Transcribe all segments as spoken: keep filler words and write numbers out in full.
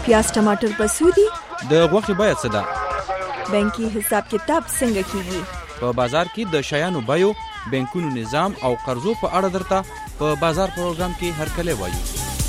پیاز ټماټر په سودی د غوښې بیه څه ده؟ بانکي حساب کتاب څنګه کیږي؟ په بازار کې د شیانو بیو، بانکونو نظام او قرضو په اړه درته په بازار پروګرام کې هرکلی وایو.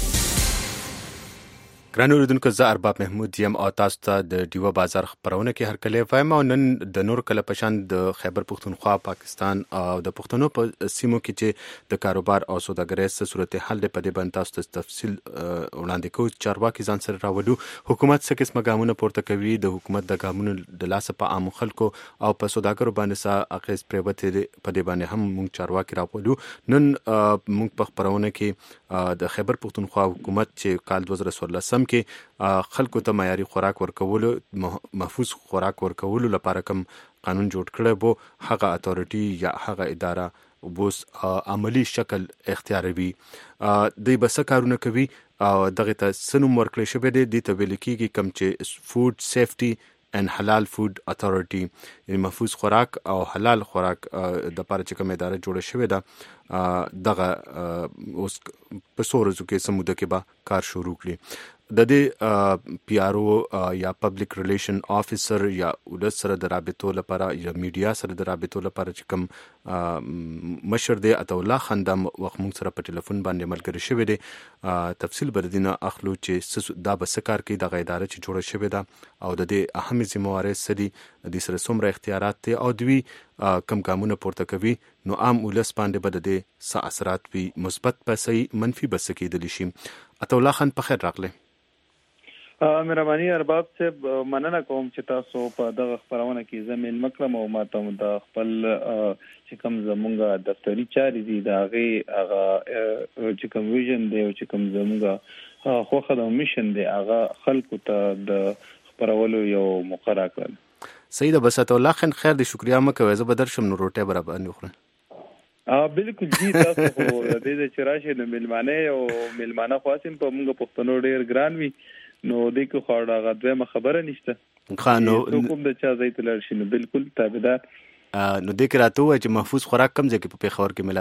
ګران اوریدونکو، زه ارباب محمود یم او تاسو ته د ډیوه بازار خبرونه کې هرکلی وایم. او نن د نور کله په شان د خیبر پښتونخوا، پاکستان او د پښتنو په سیمو کې چې د کاروبار او سوداګرۍ څه صورتحال دی، په دې باندې تاسو ته تفصیل وړاندې کوو. چارواکي ځان سره راوړو، حکومت څه قسمه ګامونه پورته کوي، د حکومت د ګامونو د لاسه په عامو خلکو او په سوداګرو باندې څه اغیز پرېوتی دی، په دې باندې هم موږ چارواکي راوړو. نن موږ په خبرونه کې د خیبر پښتونخوا حکومت چې کال دوه زره څوارلسم کې خلکو ته معیاري خوراک ورکولو، محفوظ خوراک ورکولو لپاره کوم قانون جوړ کړی بو، هغه اتورټي یا هغه اداره بوس عملی شکل اختیاروي. دوی به څه کارونه کوي او دغه ته څه نوم ورکړی شوی دی؟ دې ته ویل کېږي کوم چې فود سیفټي ان حلال فود اتورټي، یعنې محفوظ خوراک او حلال خوراک د لپاره چې کوم اداره جوړه شوې ده، دغه اوس په څو ورځو کې څه موده کې به کار شروع کړي. د دې پی آر او یا پبلک ریلیشن آفیسر یا ولس سره د رابطو لپاره یا میډیا سره د رابطو لپاره چې کوم مشر دی عطا الله خان، دا وخت موږ سره په ټلیفون باندې ملګری شوی دی. تفصیل به د دې نه اخلو چې دا به څه کار کوي، دغه اداره چې جوړه شوې ده او د دې اهمې ذمهوارۍ څه دي، د دې سره څومره اختیارات دي او دوی کم ګامونه پورته کوي. نو عام ولس باندې به د دې څه اثرات وي، مثبت به څه منفي به څه کېدلی شي. عطا الله خان په خیر راغلی. مهرباني ارباب صاحب، مننه کوم چې تاسو په دغه خبرونه کې زمين مکرم او ماته د خپل چې کوم زمونږه دفتری چارې دي د هغه هغه چې کوم ویژن دی او چې کوم زمونږه خوخه د میشن دی هغه خلکو ته د خبرولو یو مقرره کړل. سید بس عطا الله خان خیر دی، شکریا مکوي، زه به درشم نو روټه برابر نه خورم. اه بالکل جی، تاسو خو د دې چې راشي د ملمانه او ملمانه خاصم په موږ پښتنو ډیر ګران وي، نو دې کو خاړه غدوه خبره نشته خانو کوم د چا زیت لر شنو بالکل تابعدار. نو دې کراتو چې محفوظ خوراک کم ځکه په پیښور کې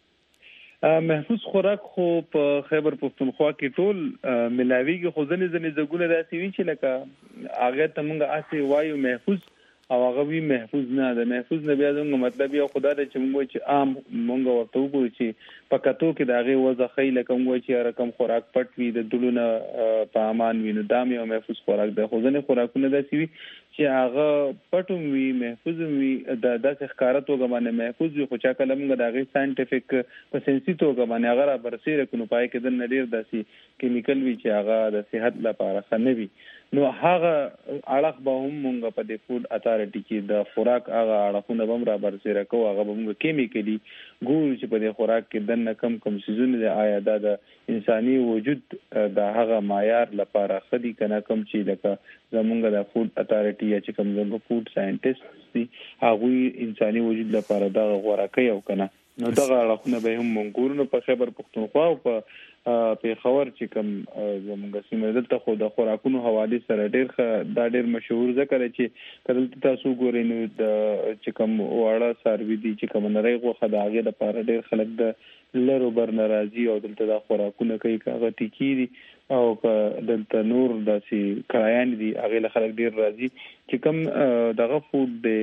ملاويږي. محفوظ خوراک خو په خیبر پښتونخوا کې ټول ملاويږي، خو ځنې ځنې زګونه داسې وی چې لکه هغه ته موږ اسې وایو محفوظ او هغه وی محفوظ نه ده. محفوظ نه بیا زموږ مطلب یو خدای ته چې موږ چې عام موږ ورته وګورو چې پکاتو کې د هغه وځه خیله کوم وای چې رقم خوراک پټ وي د دلونه په امان وي، نو دا مې محفوظ خوراک ده. خو ځنې خوراکونه داسې وي چې هغه پټوم وي، محفوظ وي، د داسې ښکارا توګه باندې محفوظ وي، خو چا کله موږ د هغه ساينټیفیک په سنسي توګه باندې هغه را برسېره کونو پای کې د نړۍ داسې کیمیکل وي چې هغه د صحت لپاره ښه نه وي. نو هغه اړه به هم موږ په د فود اتورټي کې د خوراک هغه اړهونه به را برسېره کوو، هغه به موږ کیمیکلي ګورو چې په د خوراک کې دنه کم کم سيزونه د آیا د انساني وجود د هغه معیار لپاره خدي کنه کم چې لکه زمونږ د فود اتورټي یا چې کوم زموږ فود ساينټیست دي هغه انساني وجود لپاره د خوراکي او کنه نو دغه اړهونه به هم موږ ګورو. په خیبر پښتونخوا او په پیښور چې کوم زموږ سیمه دلته خو د خوراکونو حواله سره ډېر دا ډېر مشهور ذکر چې کله تاسو ګورئ نو د چې کوم واړه سروي دي چې کوم نری غوخه د هغه لپاره ډېر خلک د لرو بر ناراضي او دلته د خوراکونو کوي کاغه ټیکی دي او دلته نور داسې کرایان دي هغه له خلک ډېر راضي چې کوم دغه فود دی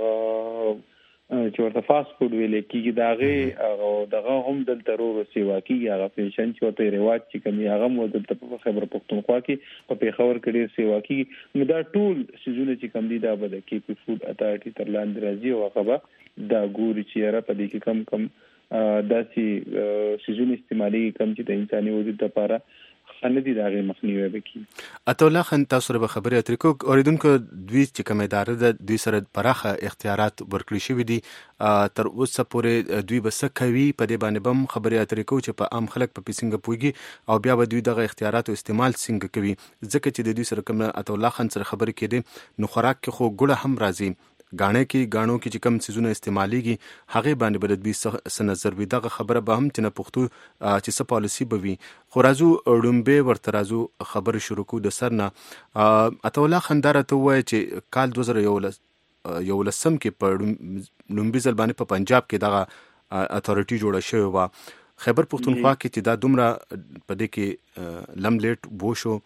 هغه چې ورته فاست فود ویل کېږي داغه او دغه هم دلته ورو سیوا کېږي، هغه فیشن چې ورته رواج چې کوم هغه مو دلته په خیبر پښتونخوا کې په پیښور کې ډېر سیوا کېږي. نو دا ټول سيزونه چې کوم دي دا به د کې پی فود اتورټي تر لاندې راځي او هغه به دا ګوري چې را په دې کې کم کم داسې سيزونه استعمالي کم چې د انساني وجود لپاره خندي داغه مخنیوي وکړي. عطا الله خان، تاسو سره خبرې اترې کوو. اوریدونکو دوی چې کوم اداره ده دوی سره پراخه اختیارات ورکړي شوی دي، تر اوسه پورې دوی به څه کوي په دې باندې بم خبرې اترې کوو چې په عام خلک په پیسنګ پويږي او بیا به دوی دغه اختیارات او استعمال څنګه کوي، ځکه چې د دوی سره کوم عطا الله خان سره خبرې کېدي نو خوراک کې خو ګوړه هم راځي، غاڼه کې غاڼو کې چې کوم سيزونه استعماليږي هغه باندې بل دوی څه نظر وي. دغه خبره به هم چې نه پښتو چې څه پالیسی به وي. خو راځو ډومبه ورته راځو خبر شروع کو د سر نه. عطا الله خان درته وایي چې کال دوه زره یولسم کې په لومبي ځل باندې په پنجاب کې دغه اتورټي جوړه شوې و. خیبر پښتونخوا کې چې دا دومره په دې کې لم لیټ بو شو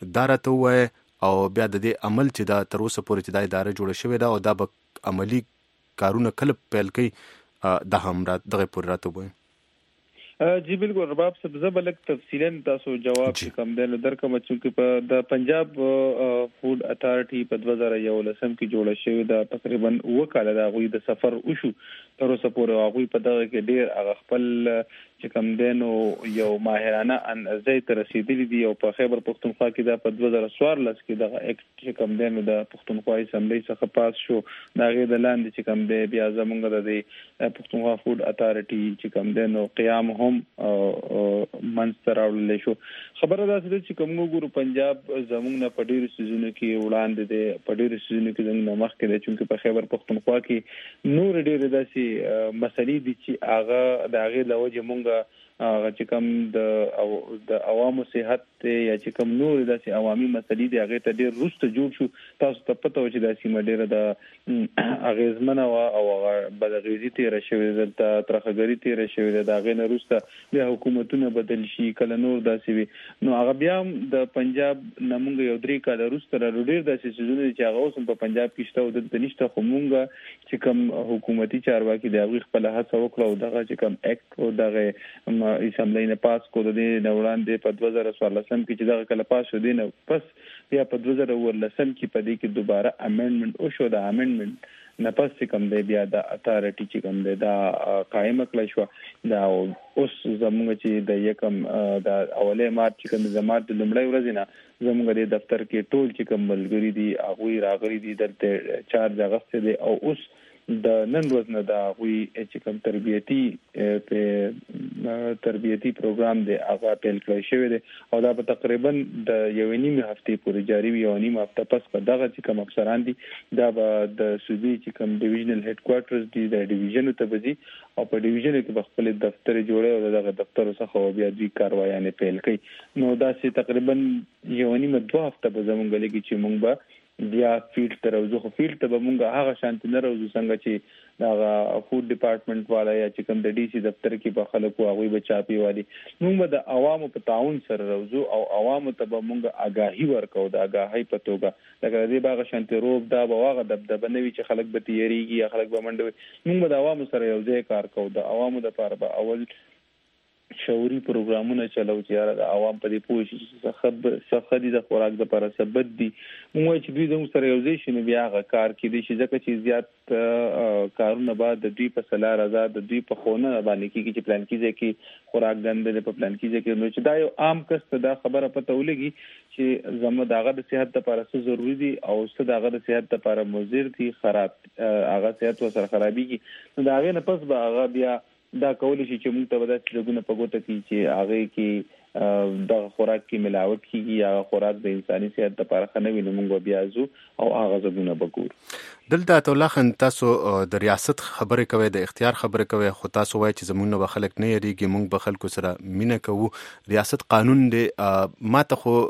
دا راته ووایه او بیا د دې عمل چې دا تر اوسه پورې چې دا اداره جوړه شوې ده او دا به عملي کارونه کله پیل کوي دا هم را دغه پورې راته ووایه. جی بالکل رباب صاحب زه به لږ تفصیلا تاسو جواب چې کوم دی نو درکوم چې په د پنجاب فود اتارټي په دوه زره یولسم کې جوړه شوې ده. تقریبا اوه کاله د هغوی د سفر وشو تر اوسه پورې هغوی په دغه کې ډېر هغه خپل چې کوم دی نو یو ماهرانه انځای ته رسېدلي دي او په خیبر پښتونخوا کې دا په دوه زره څوارلس کې دغه اکټ چې کوم دی نو د پښتونخوا اسمبلی څخه پاس شو. د هغې د لاندې چې کوم دی بیا زموږ د دې پښتونخوا فود اتارټي چې کوم دی نو قیام هم منځته راوړلی شو. خبره داسې ده چې کوم وګورو پنجاب زموږ نه په ډېرو څیزونو کې وړاندې دی، په ډېرو څیزونو کې زموږ نه مخکې دی، چونکې په خیبر پښتونخوا کې نور ډېرې داسې مسلې دي چې هغه د هغې له وجې مونږ هغه چې کوم د د عوامو صحت یا چې کوم نور داسې عوامي مسلې دي هغې ته ډېر وروسته جوړ شو. تاسو ته پته وه چې دا سیمه ډېره د اغېزمنه وه او هغه بداغېزي تېره شوې ده، دلته ترخهګري تېره شوې ده. د هغې نه وروسته بیا حکومتونه بدل شي، کله نور داسې وي. نو هغه بیا هم د پنجاب نه مونږ یو درې کاله وروسته رالو ډېر داسې څیزونه دي چې هغه اوس هم په پنجاب کې شته او دلته نشته، خو مونږ چې کوم حکومتي چارواکي د هغوی خپله هڅه وکړه او دغه چې کوم اکټ او دغه اسمبلی نه پاس کو د دې نه وړاندې په دوه زره څوارلسم کې چې دغه کله پاس شو دی نه پس بیا په دوه زره اوولسم کې په دې کې دوباره امندمنټ وشو. د امندمنټ نه پس چې کوم دی بیا د اتارټي چې کوم دی دا قایمه کړی شوه. دا اوس زموږ چې د یکم د اولی مارچ چې کوم د مارچ د لومړۍ ورځې نه زموږ د دفتر کې ټول چې کوم ملګري دي هغوی راغلي دي، دلته چارج اخیستی دی او اوس د نن ورځ نه د هغوی چې کوم تربیتي تربیتي پروګرام دی هغه پیل کړی شوی دی او دا به تقریبا د یوې نیمې هفتې پورې جاري وي. یوه نیمه هفته پس به دغه چې کوم افسران دي دا به د صوبې چې کوم ډیویژنل هیډ کوارټرز دي د ډیویژنو ته به ځي او په ډیویژنو کې به خپل دفتر جوړي او دغه دفتر څخه بیا دوی کاروایانې پیل کوي. نو داسې تقریبا یوه نیمه دوه هفته به زموږ لګي چې موږ به بیا فیلډ ته راوځو. خو فیلډ ته به مونږ هغه شانتي نه راوځو څنګه چې دغه فود ډپارټمنټ والا یا چې کوم د ډي سي دفتر کې به خلکو هغوی به چاپي والي. مونږ به د عوامو په تعاون سره راوځو او عوامو ته به مونږ آګاهي ورکو د آګاهۍ په توګه. لکه د دې به هغه شانتي روب دا به هغه دبدبه نه وي چې خلک به تیریږي یا خلک به منډه وي. مونږ به د عوامو سره یو ځای کار کوو. د عوامو دپاره به اول شعوري پروګرامونه چلو چې یاره د عوام په دې پوه شي چې څه ښه دي د خوراک دپاره څه بد دي. موږ وایو چې دوی زموږ سره یو ځای شي نو بیا هغه کار کیدی شي، ځکه چې زیات کارونه به د دوی په سلا رضا د دوی په ښوونه باندې کېږي چې پلان کې ځای کې خوراک ګنده دی، په پلان کې ځای کې. نو چې دا یو عام کس ته دا خبره پته ولګي چې زموږ د هغه د صحت دپاره څه ضروري دي او څه د هغه د صحت دپاره مضر دي، خراب هغه صحت ورسره خرابېږي. نو د هغې نه پس به هغه بیا دا کولی شي چې موږ ته به داسې ځایونه په ګوته کړي چې هغې کې دغه خوراک کې ملاوټ کېږي یا هغه خوراک د انساني صحت دپاره ښه نه وي. نو موږ به بیا ځو او هغه ځایونه به ګورو. دلته عطاالله خان تاسو د ریاست خبرې کوئ، د اختیار خبرې کوئ، خو تاسو وایئ چې زموږ نه به خلک نه یریږي، موږ به خلکو سره مینه کوو. ریاست قانون دی. ما ته خو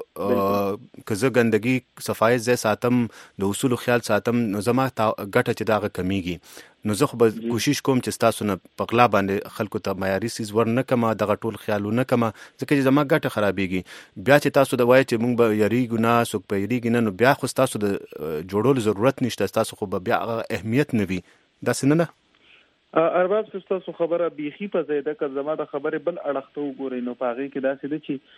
که زه ګندګي صفایي ځای ساتم، د اصولو خیال ساتم، نو زما ګټه چې د هغه کمیږي. نو زه خو به کوشش کوم چې ستاسو نه په غلا باندې خلکو ته معیاري څیز ور نه کمه، دغه ټول خیالونه کمه، ځکه چې زما ګټه خرابېږي. بیا چې تاسو د وایئ چې موږ به یریږو نه، څوک به یریږي نه، نو بیا خو ستاسو د جوړولو ضرورت نشته، ستاسو خو به بیا هغه اهمیت نه وي. داسې نه ده؟ ارباب صاحب تاسو خبره بیخي په ځای ده. که زما د خبرې بل اړخ ته وګورئ نو په هغې کې داسې ده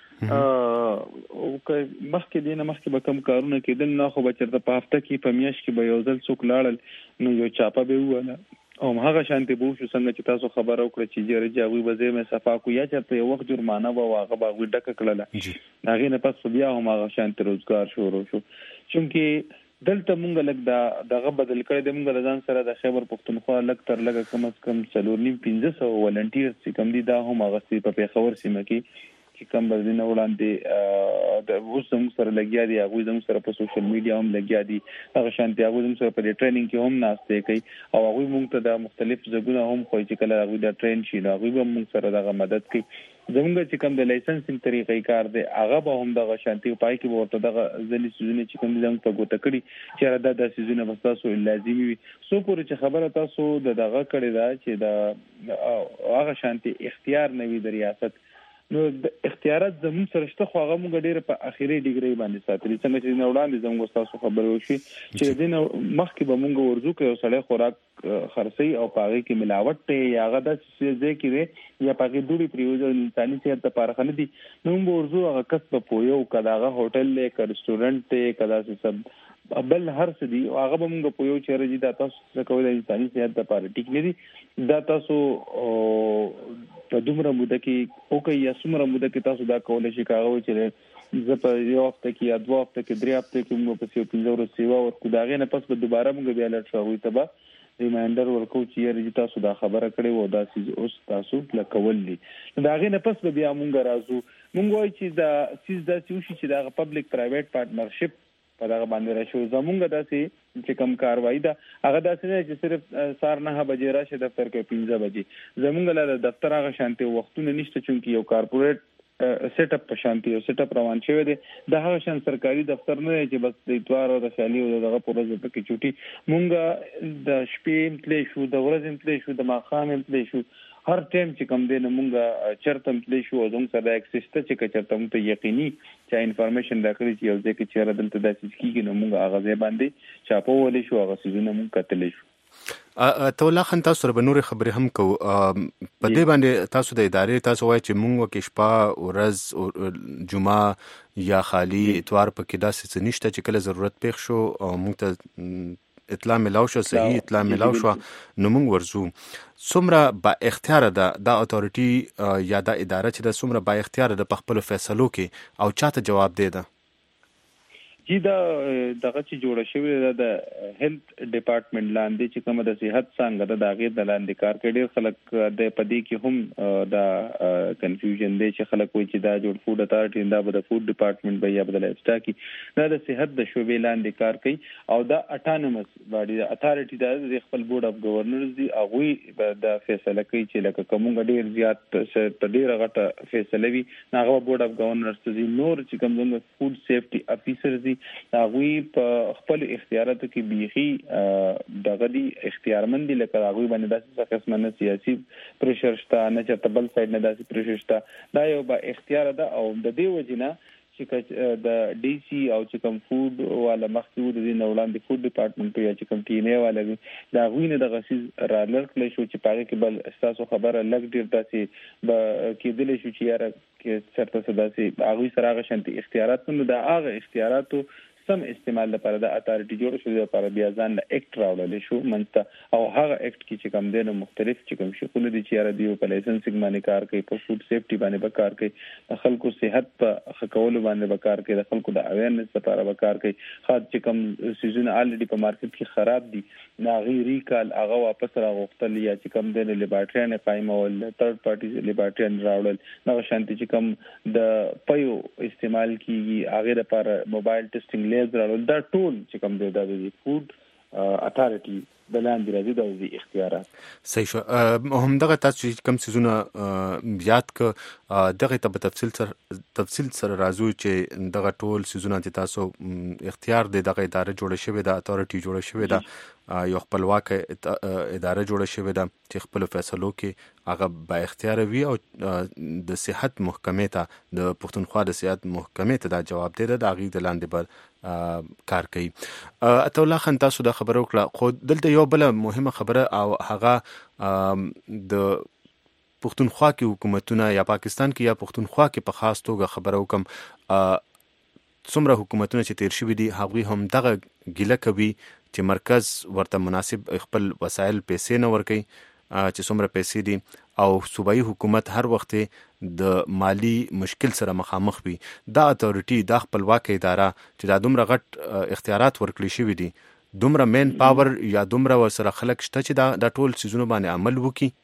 چې مخکې دې نه مخکې به کوم کارونه کېدل نه، خو به چېرته په هفته کې په میاشت کې به یو ځل څوک لاړل نو یو چاپه به ووهله او هغه شانتې به وشو څنګه چې تاسو خبره وکړه چې جرجې هغوی به ځای مې صفا کړو یا چېرته یو وخت جرمانه به وه هغه به هغوی ډکه کړله. د هغې نه پس بیا هم هغه شانتې روزګار شروع شو. چونکې دلته مونږ لږ دا دغه بدل کړی دی. مونږ د ځان سره د خیبر پښتونخوا لږ تر لږه کم از کم څلور نیم پنځه سوه ولنټیرز چې کوم دي دا هم هغسې په پېښور سیمه کې چې کوم به دې نه وړاندې اوس زموږ سره لګیا دي، هغوی زموږ سره په سوشل میډیا هم لګیا دي، هغه شانتې هغوی زموږ سره په دې ټریننګ کې هم ناستې کوي او هغوی مونږ ته دا مختلف ځایونه هم ښویي چې کله هغوی دا ټرین شي نو هغوی به مونږ سره دغه مدد کوي. زموږ چې کوم د لایسنسینګ طریقې کار دی هغه به هم دغه شانتي پای کې به ورته دغه ځینې څیزونه چې کوم دي زموږ په ګوته کړي چې یاره دا دا څیزونه به ستاسو لازمي وي. څو پورې چې خبره تاسو د دغه کړې ده چې د هغه شانتي اختیار نه وي د ریاست نو د اختیارات زموږ سره شته خو هغه موږ ډېر په اخیری ډیګری باندې ساتلي څنګه چې نه وړاندې زموږ تاسو خبرو شي چې دین مخکې به موږ ورزو کې یو سړی خوراک خرڅي او پاغي کې ملاوت ته یاغه د څه کې یا پاغي دوړي پریوزو انساني صحت لپاره خنه دي نو موږ ورزو هغه کسب پویو کداغه هوټل له ک ریسټورانټ ته کدا څه بل هر څه دي هغه به موږ پویو چې رجی دا تاسو څه کوي د انساني صحت لپاره ټیک نه دي دا تاسو په دومره موده کې او که یا څومره موده کې تاسو دا کولای شئ کاغه چې زه په یو هفته کې یا دوه هفته کې درې هفته کې موږ په یو پنځه ورځې سیوا ورکو دا غي نه پس به دوباره موږ بیا لټ شو ته به ریمایندر ورکو چې رجی تاسو دا خبره کړې و دا سیز اوس تاسو لکول دي دا غي نه پس به بیا موږ راځو موږ وایي چې دا سیز دا سوشي چې دا پبلک پرایویټ پارټنرشپ په دا باندې راشو زمونږ داسې چې کوم کاروایی دا هغه داسې نه چې صرف سار نه بجې راشه دفتر کې پنځه بجې زمونږ له دفتر هغه شانتي وختونه نشته چې یو کارپوریټ سیټ اپ په شانتي یو سیټ اپ روان شوی دی د هغه شان سرکاري دفتر نه چې بس د اتوار او د شالي او دغه پروژه په کې چوټي مونږ د شپې تلې شو د ورځې تلې شو د ماخام تلې شو هر ټیم چې کوم دی مونږه چرته تلې شو زموږ سره اکسس ته چې چرته مونږ یقیني چې انفارمیشن راکړي چې یو ځکه چې را دلته داسې کیږي نو مونږ هغه ځای باندې چاپو ولې شو هغه سيزونه مونږ کتلې شو ته لا خن تاسو سره بنور خبرې هم کو په دې باندې تاسو د ادارې تاسو وایي چې مونږ کې شپه ورځ جمعه یا خالی اتوار په کې داسې څه نشته چې کله ضرورت پېښ شو او مونږ ته اطلاع ملاو شو صحیح اطلاع ملاو شو نو موږ ورزو څومره با اختیار ده د اتورټي یا د اداره چې د څومره با اختیار ده په خپل فیصلو کې او چاته جواب دی ده جی دا دغه چې جوړ شوی د هیلث ډپارټمنټ لاندې چې کومه د صحت څنګه د داغه د لاندې کار کوي ډېر خلک د پدې کې هم دا کنفیوژن دی چې خلک وایي چې دا جوړ فود اتارټي دا به د فود ډپارټمنټ به یا بدل اسټاکي دا د صحت د شوبې لاندې کار کوي او دا اټانومس باډي د اتارټي د خپل بورډ اف گورنرز دی او وی د فیصله کوي چې لکه کومه ډېر زیات په ډېر غټه فیصله وي هغه بورډ اف گورنرز دی نور چې کوم د فود سیفټي افیسر دی هغه په خپل اختیاراتو کې بيخي دغه دي اختیارمند دي لکه هغه باندې داسې قسمه نه سیاسي پریشر شته نه چې بل سایډ نه داسې پریشر شته دا یو با اختیار ده او د دې وجنه چې د ډي سي او چې کوم فود والا مخکې د دې وړاندې فود ډپارټمنټ یا چې کوم ټي نه والا دا غوینه د غسیز را لړکل شو چې پاره کې بل اساسو خبره لګ ډیر داسې کېدل شو چې یاره کې چرته سداسي هغه سره هغه شانتي اختیارات نو دا هغه اختیاراتو سم استعمال لپاره د اتارټي جوړ شو لپاره بیا ځان له اکټ راوړل شو منځته او هغه اکټ کې چې کوم دینه مختلف چې کوم شکونه دي چې یاره دی په لایسنسینګ باندې کار کوي په فود سیفټي باندې به کار کوي خلکو صحت په خکول باندې به کار کوي خلکو د اویرنس لپاره به کار کوي خاص چې کوم سیزن الریډي په مارکیټ کې خراب دي ناغي ریکال هغه واپس راغختل یا چې کوم دینه لیبارټریان قائم او تھرد پارټي لیبارټریان راوړل نو شانتي چې کوم د پيو استعمال کیږي هغه لپاره موبایل ټیسټینګ لیز دا ټول چې کوم دی د فود اتارټي د لاندې راځي د اختیارات صحیح شو هم دغه تاسو کوم سيزونه یاد ک دغه ته په تفصیل سره تفصیل سره راځو چې دغه ټول سيزونه چې تاسو اختیار دی دغه اداره جوړه شوې ده اتارټي جوړه شوې ده یو خپلواک اداره جوړه شوې ده چې خپل فیصلو کې هغه با اختیار وي او د صحت محکمې ته د پښتونخوا د صحت محکمې ته دا جواب دی د هغه د لاندې بر کار کوي اته الله خان تاسو د خبرو کړه خو دلته یو بل مهمه خبره او هغه د پښتونخوا کې حکومتونه یا پاکستان کې یا پښتونخوا کې په خاص توګه خبره وکم څومره حکومتونه چې تیر شوي دي هغوی هم دغه ګیله کوي چې مرکز ورته مناسب خپل وسایل پیسې نه ورکوي چې څومره پیسې دي او صوبایي حکومت هر وخت د مالی مشکل سره مخامخ وي دا اتورټي د خپلواک اداره چې دا دومره غټ اختیارات ورکړي شوي دي دومره مین پاور یا دومره ورسره خلک شته چې دا د ټول سيزونو باندې عمل وکړي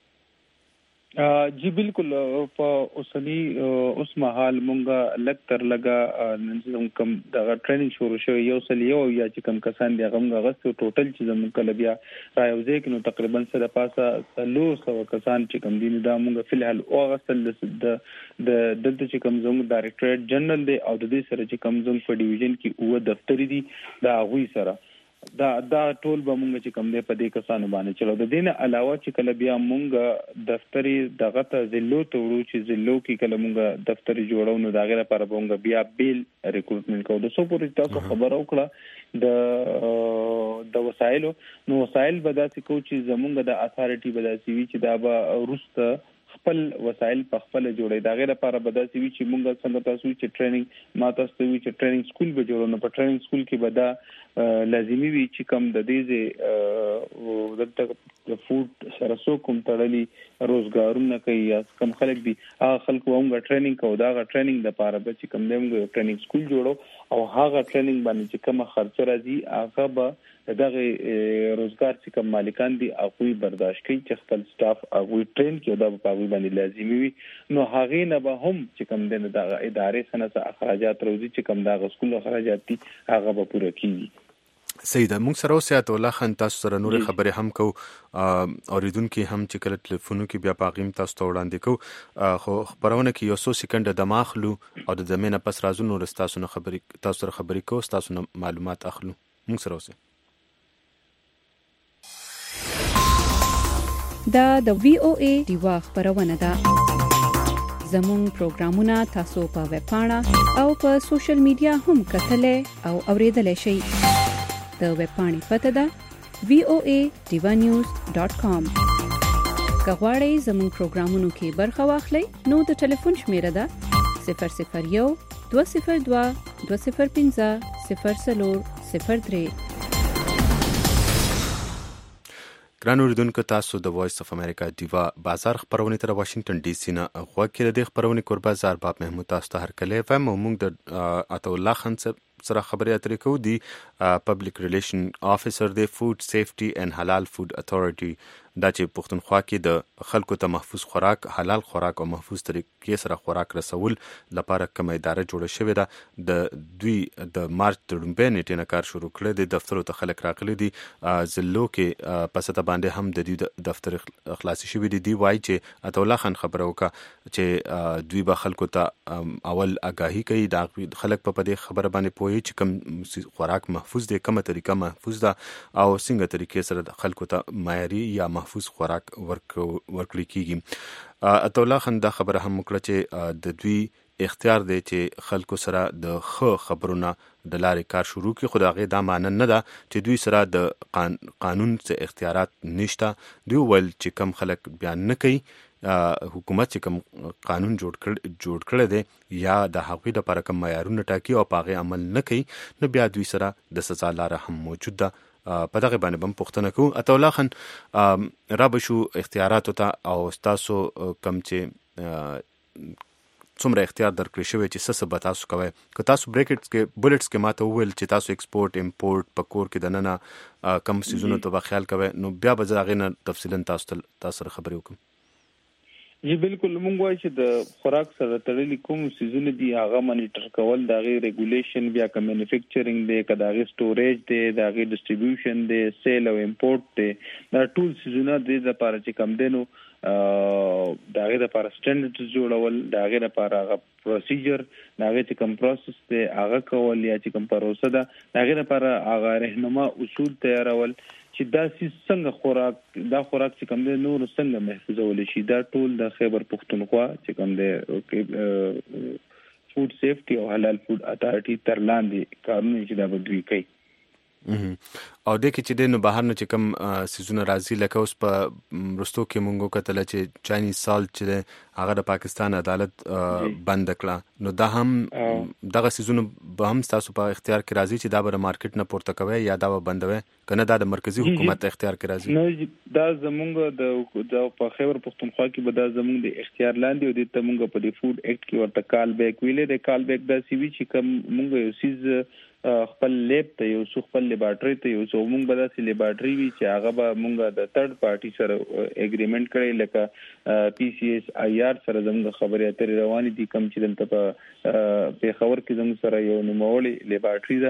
جی بالکل په اوسنی اوس مهال مونږه لکتر لگا نن کوم د ټریننګ شروع شوی یو سل یو یا چې کوم کسان دی هغه غوښتو ټوټل چې زموږ کله بیا راوځي کې نو تقریبا سره پاسه څلور سو کسان چې کوم دي دا مونږه فلحال او غسل د د دلته چې کوم زموږ ډایریکټریټ جنرال دی او د دې سره چې کوم زموږ په ډیویژن کې او دفتر دي دا غوي سره دا دا ټول به مونږ چې کوم دی په دې کسانو باندې چلو. د دې نه علاوه چې کله بیا مونږ دفتري دغه ته ضلعو ته وړو چې ضلعو کې کله مونږ دفتري جوړو نو دا غیر لپاره به مونږ بیا بیل ریکروټمنټ کوو. د څو پورې تاسو خبر وکړه د د وسایلو نو وسایل به داسې کوو چې زمونږ د اتھارټي به داسې وي چې دا به وروسته خپل وسایل په خپل جوړي. دا غیر لپاره به داسې وي چې مونږ څنګه تاسو چې ټریننګ ما تاسو وی چې ټریننګ سکول به جوړو نو په ټریننګ سکول کې به دا لازمي وي چې کوم د دې د فود سره سو کوم تړلي روزګارونه کوي یا کوم خلک دي هغه خلکو موږ ټریننګ کوو. دا غا ټریننګ د لپاره به چې کوم موږ ټریننګ سکول جوړو او هغه ټریننګ باندې چې کوم خرچ راځي هغه به دغه روزګار چې کوم مالکان دي هغه برداشت کوي چې خپل سټاف هغه ټرین کوي. دا په هغه باندې لازمي وي نو هغه نه به هم چې کوم د ادارې سره اخراجات راځي چې کوم د سکول اخراجات دي هغه به پوره کیږي. سیده موږ سره اوسه الله خان تاسو سره نور خبرې هم کو اوریدونکو هم چې کله ټلیفونو کې بیا پاغیم تاسو ته وړاندې کو خو خبرونه کې یو څو سکند د ماخلو او د زمينه پس راځو نور تاسو نه خبرې تاسو سره خبرې کو تاسو نه معلومات اخلو. موږ سره اوسه دا د وی او ای دیوا خبرونه ده. زمون پروګرامونه تاسو په ویب پاڼه او په سوشل میډیا هم کتلې او اوریدلې شئ. د ویب پاڼې پته ده وی او ای دیوا نیوز ډاٹ کام. که غواړئ زمون پروګرامونو کې برخه واخلئ نو د ټلیفون شمیره ده صفر صفر یو دوه صفر دوه دوه صفر پنځه صفر صفر صفر درې. ګران اوریدونکو تاسو د وایس اف امریکا دیوا بازار خبرونه تر واشنگټن ډي سي نه غوښکې د خبرونه قربا زار باب محمود تاسو ته هر کله فهم موږ د عطا الله خان سره خبرې اترې کوو. دی پبلک ریلیشن افیسر دی فود سیفټي اند حلال فود اتھارټي دا چې پښتونخوا کې د خلکو ته محفوظ خوراک حلال خوراک او محفوظ طریقې سره خوراک رسول لپاره کومه اداره جوړه شوې ده. د دوی د مارچ د لومبۍ نیټې نه کار شروع کړی دی. دفترو ته خلک راغلي دي ضلعو کې پس ته باندې هم د دوی دفتر خلاصي شوی دی. دی وایي چې عطا الله خان خبره وکړه چې دوی به خلکو ته اول آگاهي کوي دا خلک په دې خبره باندې پوهي چې کوم خوراک محفوظ دی کومه طریقه محفوظ ده او څنګه طریقې سره خلکو ته معیاري یا محفوظ خوراک ورکړي کیږي. عطا الله خان دا خبره هم وکړه چې د دوی اختیار دی چې خلکو سره د خو خبرونه د لارې کار شروع کړي. خو دا غي دا معنی نه ده چې دوی سره د قانون څخه اختیارات نشته. دوی ول چې کم خلک بیان نه کوي حکومت چې کوم قانون جوړ کړ جوړ کړی دی یا د هغوی لپاره کوم معیارونه ټاکي او پاغه عمل نه کوي نو بیا دوی سره د سزا لاره هم موجود ده. په دغه باندې بم پوښتنه کوو. عطا الله خان را بشو اختیارات ته او تاسو کم چې څومره اختیار درکړی شوی چې څه څه به تاسو کوئ. که تاسو بریکټس کې بولټس کې ماته وویل چې تاسو ایکسپورټ امپورټ په کور کې دننه کم سیزونو ته به خیال کوئ نو بیا به زه هغې نه تفصیلا تاسو تاسو سره خبرې وکړم. جی بالکل مونږ وایو چې د خوراک سره تړلي کوم سیزونه دي هغه مانیټر کول د هغې ریګولیشن بیا که مینوفیکچرینګ دی که د هغې سټوریج دی د هغې ډسټریبیوشن دی سیل او امپورټ دی دا ټول سیزونه د دې لپاره چې کم دی نو د هغې لپاره سټینډرډز جوړول د هغې لپاره هغه پروسیجر د هغې چې کوم پروسس دی هغه کول یا چې کوم پروسه ده د هغې لپاره هغه رهنما اصول تیارول چې دا سیس څنګه خوراک دا خوراک چې کوم دی نور څنګه محفوظول شي. دا ټول د خیبر پښتونخوا چې کوم دی فود سیفټي او حلال فود اتھارټي تر لاندې کارونه چې دا به دوی کوي. او د کې چې د نو بهر نه چې کوم سیزونه راځي لکه اوس په رستو کې مونږ کتل چې چاینیز سالت چې هغه د پاکستان عدالت بند کړه نو دا هم دغه سیزونه به هم تاسو په اختیار کې راځي چې دا به مارکیټ نه پورته کوي یا دا به بندوي کنه دا د مرکزی حکومت اختیار کې راځي. نو دا زمونږ د په خیبر پښتونخوا کې به دا زمونږ د اختیار لاندې او د تمونږ په د فود اکټ کې ورته کال بیک ویلې د کال بیک دا سی وی چې کوم مونږ یو سیز خپل لیب ته یو څو خپل لیبارټری ته یو څو مونږ به داسې لیبارټری وي چې هغه به مونږ د تھرد پارټي سره اګریمنټ کړی لکه پی سی ایس آی آر سره زموږ خبرې اترې روانې دي کوم چې دلته په پیښور کې زموږ سره یو نوموړی لیبارټری ده په سرکاري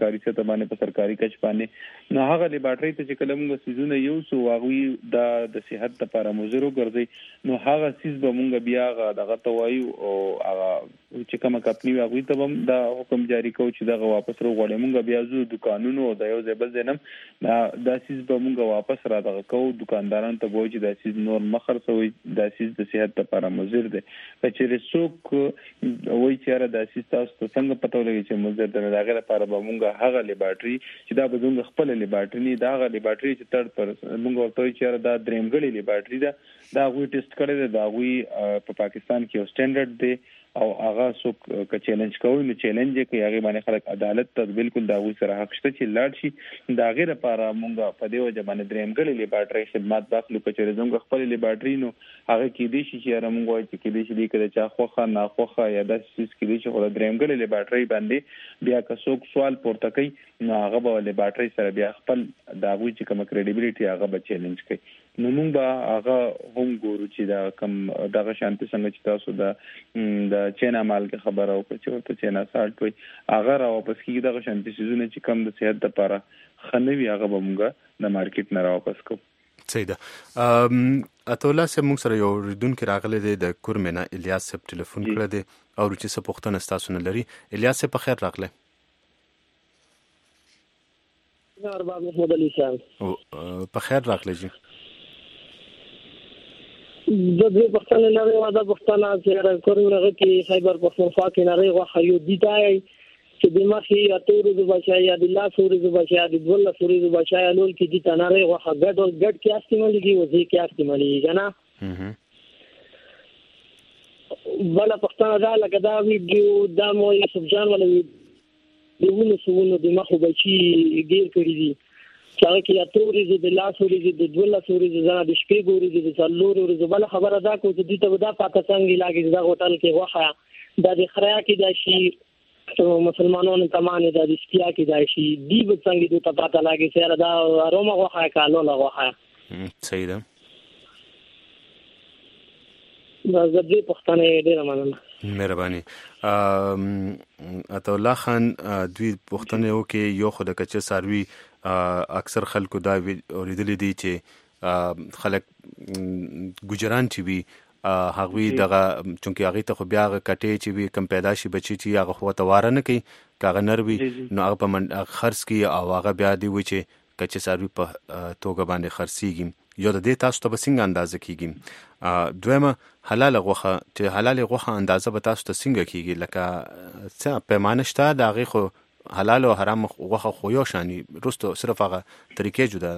سرکاري سطح باندې په سرکاري کچ باندې نو هغه لیبارټري ته چې کله موږ سيزونه یو سو هغه د د صحت لپاره مضر ګرځي نو هغه سیس به موږ بیا دغه توایو او هغه چې کومه کمپنی هغه ته هم دا حکم جاری کوي چې دغه واپس وروړي موږ بیا زو دکانونو او د یو ځای بل ځنم دا د سیس به موږ واپس را دغه کوو دکاندارانو ته وایي چې د سیس نور مخر سوی د سیس د صحت لپاره مضر دی چې څوک وایي چې دا سیس تاسو ته څنګه پته ولګي چې مضر دی دغه لپاره به موږ هغه لیبارټري چې دا به موږ خپل لیبارټري نه دا هغه لیبارټري چې تر پر موږ ورته چې دا درېمګړي لیبارټري ده دا غوي ټیسټ کړی دی دا غوي په پاکستان کې یو سټانډرډ دی او هغه څوک ک چیلنج کوي نو چیلنج کوي هغه باندې خلک عدالت ته بالکل دا غوي سره حق شته چې لاړ شي دا غیر لپاره موږ په دې وجه باندې درېمګړي لیبارټري خدمات داخلو کچې زموږ خپل لیبارټري نو هغه کې دي چې موږ وایي چې کې دي چې کله چا خوخه نه خوخه یا د سیس کې دي چې خو درېمګړي لیبارټري باندې بیا که څوک سوال پورته کوي نو هغه به لیبارټري سره بیا خپل دا غوي چې کوم کریډیبিলিټي هغه به چیلنج کوي نو موږ به هغه هم ګورو چې دا کم دغه شانتي څنګه چې تاسو د د چینا مال کې خبره او چې ورته چینا سالټ وي هغه را واپس کیږي دغه شانتي سيزونه چې کم د صحت لپاره خنوي هغه به موږ د مارکیټ نه را واپس کوو صحیح ده ام اتولا سه موږ سره یو ردون کې راغله د کورمنه الیاس صاحب ټلیفون کړی دی او چې څه پوښتنه تاسو نه لري الیاس صاحب په خیر راغله ارباب محمد علي صاحب او په خیر راغله جی د دې پښتنه لري واده پښتنه چې کورونه کې خیبر پښتونخوا کې لري غوښه یو دي تای چې د مخې اتورو د بچایا د الله سوري د بچایا د الله سوري د بچایا لول کې دي تناره غوښه ګډ او ګډ کې استعماليږي او ځکه کې استعماليږي کنه بل پښتنه دا لکه دا ویډیو دا مو یوسف جان ولا دیونه سونه د مخه بچي ګیر کړی دي چې کې اتوري د الله سوري د الله سوري د زنه د شپې ګوري د څلور ورځې بل خبره دا کو چې دې ته دا پاته څنګه لاګي دا هوټل کې غوښه د خریا کې دا شي مسلمانانو تمانه د دستیا کې دا شي دی به څنګه د ته پاته لاګي سره دا رومه غوښه کالو لا غوښه صحیح ده دا زبې پښتنه ډیره مننه مهرباني اته الله خان دوی پښتنه یو کې یو خدای کچ ساروي اکثر خلکو دا اوریدل دي چې خلک ګجران چې وي هغوی دغه چونکه هغه ته خو بیا کټې چې وي کم پیدا شي بچي چې هغه خو ته واره نه کوي کاغه نروي نو هغه په خرڅ کی او هغه بیا دی و چې کچ ساروي په توګه باندې خرڅيږي یو د دې تاسو ته څنګه اندازه کیږي دویمه حلال غوخه چې حلال غوخه اندازه به تاسو ته څنګه کیږي لکه څه پیمانه شته دا غي خو حلال او حرام غوخه خو یو شانی رستو صرف هغه طریقې جدا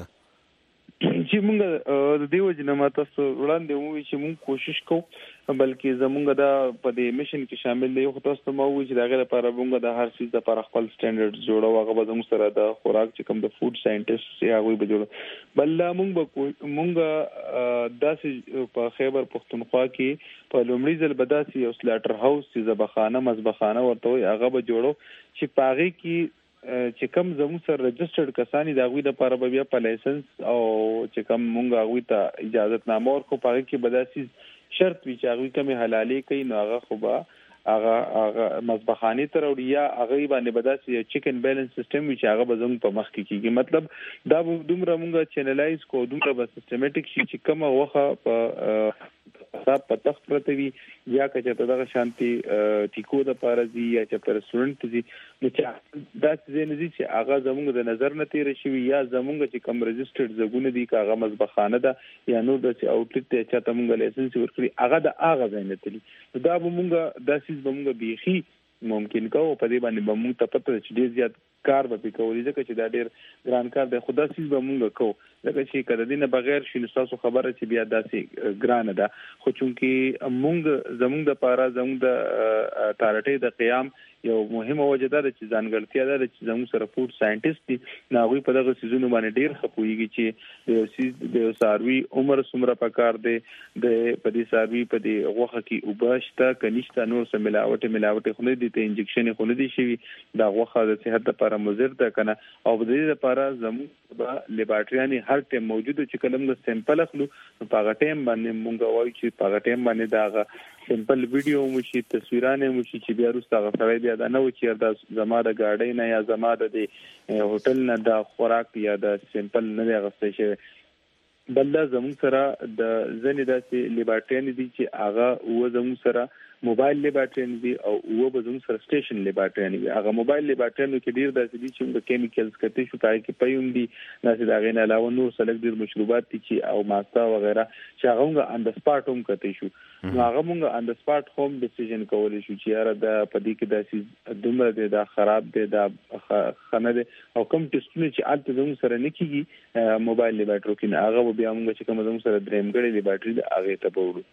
چې موږ د دیو جنما تاسو وړاندې وو چې موږ کوشش کوو بلکې زموږ دا په دې میشن کې شامل دی خو تاسو ته مو وی چې دا غره لپاره موږ د هر څه لپاره خپل سټانډرډ جوړو هغه به زموږ سره د خوراک چې کوم د فود ساينټیست یا هغه به جوړو بل موږ به موږ داسې په خیبر پښتونخوا کې په لومړي ځل بداسي یو سلاټر هاوس چې ذبحانه مذبحانه ورته هغه به جوړو چې پاغي کې چې کوم زموږ سره رجسټرډ کسانی دا غوي د لپاره بیا په لایسنس او چې کوم مونږ غوي ته اجازه نامه ورکو پاره کې بداسي شرط وی چې غوي کوم حلالي کوي نو هغه خو به هغه هغه مذبحانه تر او یا هغه باندې بداسي چیکن بیلانس سیستم چې هغه به زموږ په مخ کې کیږي مطلب دا دومره مونږه چینلایز کو دومره به سیستماتیک شي چې کومه وخه په صاحب په تخت پرته وي یا که ته دغه شانتي ټیکو د پارزي یا چې پر سټوډنټ دي نو چې دا څه نه دي چې هغه زموږ د نظر نه تیر شي یا زموږ چې کوم رجسټرډ زګونه دي کاغه مذبحانه ده یا نو د اوټلیټ ته چې تاسو لایسنس ورکړي هغه د هغه ځای نه تللی دا به مونږه د سیس به مونږه بيخي ممکن کوو په دې باندې به مونږ ته پته چې ډیر زیات کار به وکړو ځکه چې دا ډیر ګران کار دی خدا سیس به مونږ کوو ځکه چې کله دینه بغیر شي نو تاسو خبره چې بیا داسې ګران ده خو چونکی مونږ زمونږ د پاره زمونږ د اتارټي د قیام یو مهمه وجه ده چې ځانګړتیا ده چې زموږ سره فود ساينټیست دي ناغوي په دغه سيزونو باندې ډیر خپويږي چې د سیز د ساروي عمر سمره پکار دی د په دې ساروي په دې غوخه کې وباشته کنيشته نور سم ملاوټه ملاوټه خو نه دي ته انجکشن خو نه دي شي دا غوخه د صحت لپاره لپاره مضر ده کنه او د دې لپاره زموږ په لیبارټریاني هر ټیم موجوده چې کلم د سیمپل اخلو په هغه ټیم باندې مونږ وایو چې په هغه ټیم باندې دا سیمپل ویډیو مو شي تصویرانه مو شي چې بیا وروسته هغه سره بیا دا نه و چې دا زما د گاډۍ نه یا زما د هوټل نه دا خوراک یا د سیمپل نه غوښتل شي بل دا زموږ سره د ځنې داسې لیبارټریان دي چې هغه و زموږ سره موبایل لیبارټریان دي او و به زموږ سره سټیشن لیبارټریان دي هغه موبایل لیبارټریانو کې ډیر داسې دي چې د کیمیکلز کته شو پای کې پيوم دي داسې دا غین علاوه نور سلک ډیر مشروبات دي چې او ماستا وغیرہ چې هغه موږ ان د سپاټ هم کته شو نو هغه موږ ان د سپاټ هم ډیسیژن کولای شو چې یاره دا پدې کې داسې دومره دي دا خراب دي دا خنه دي او کوم ټیسټونه چې الته زموږ سره نه کیږي موبایل لیبارټرو کې هغه بیا موږ چې کوم زموږ سره درېمګړي لیبارټري د هغه ته وړو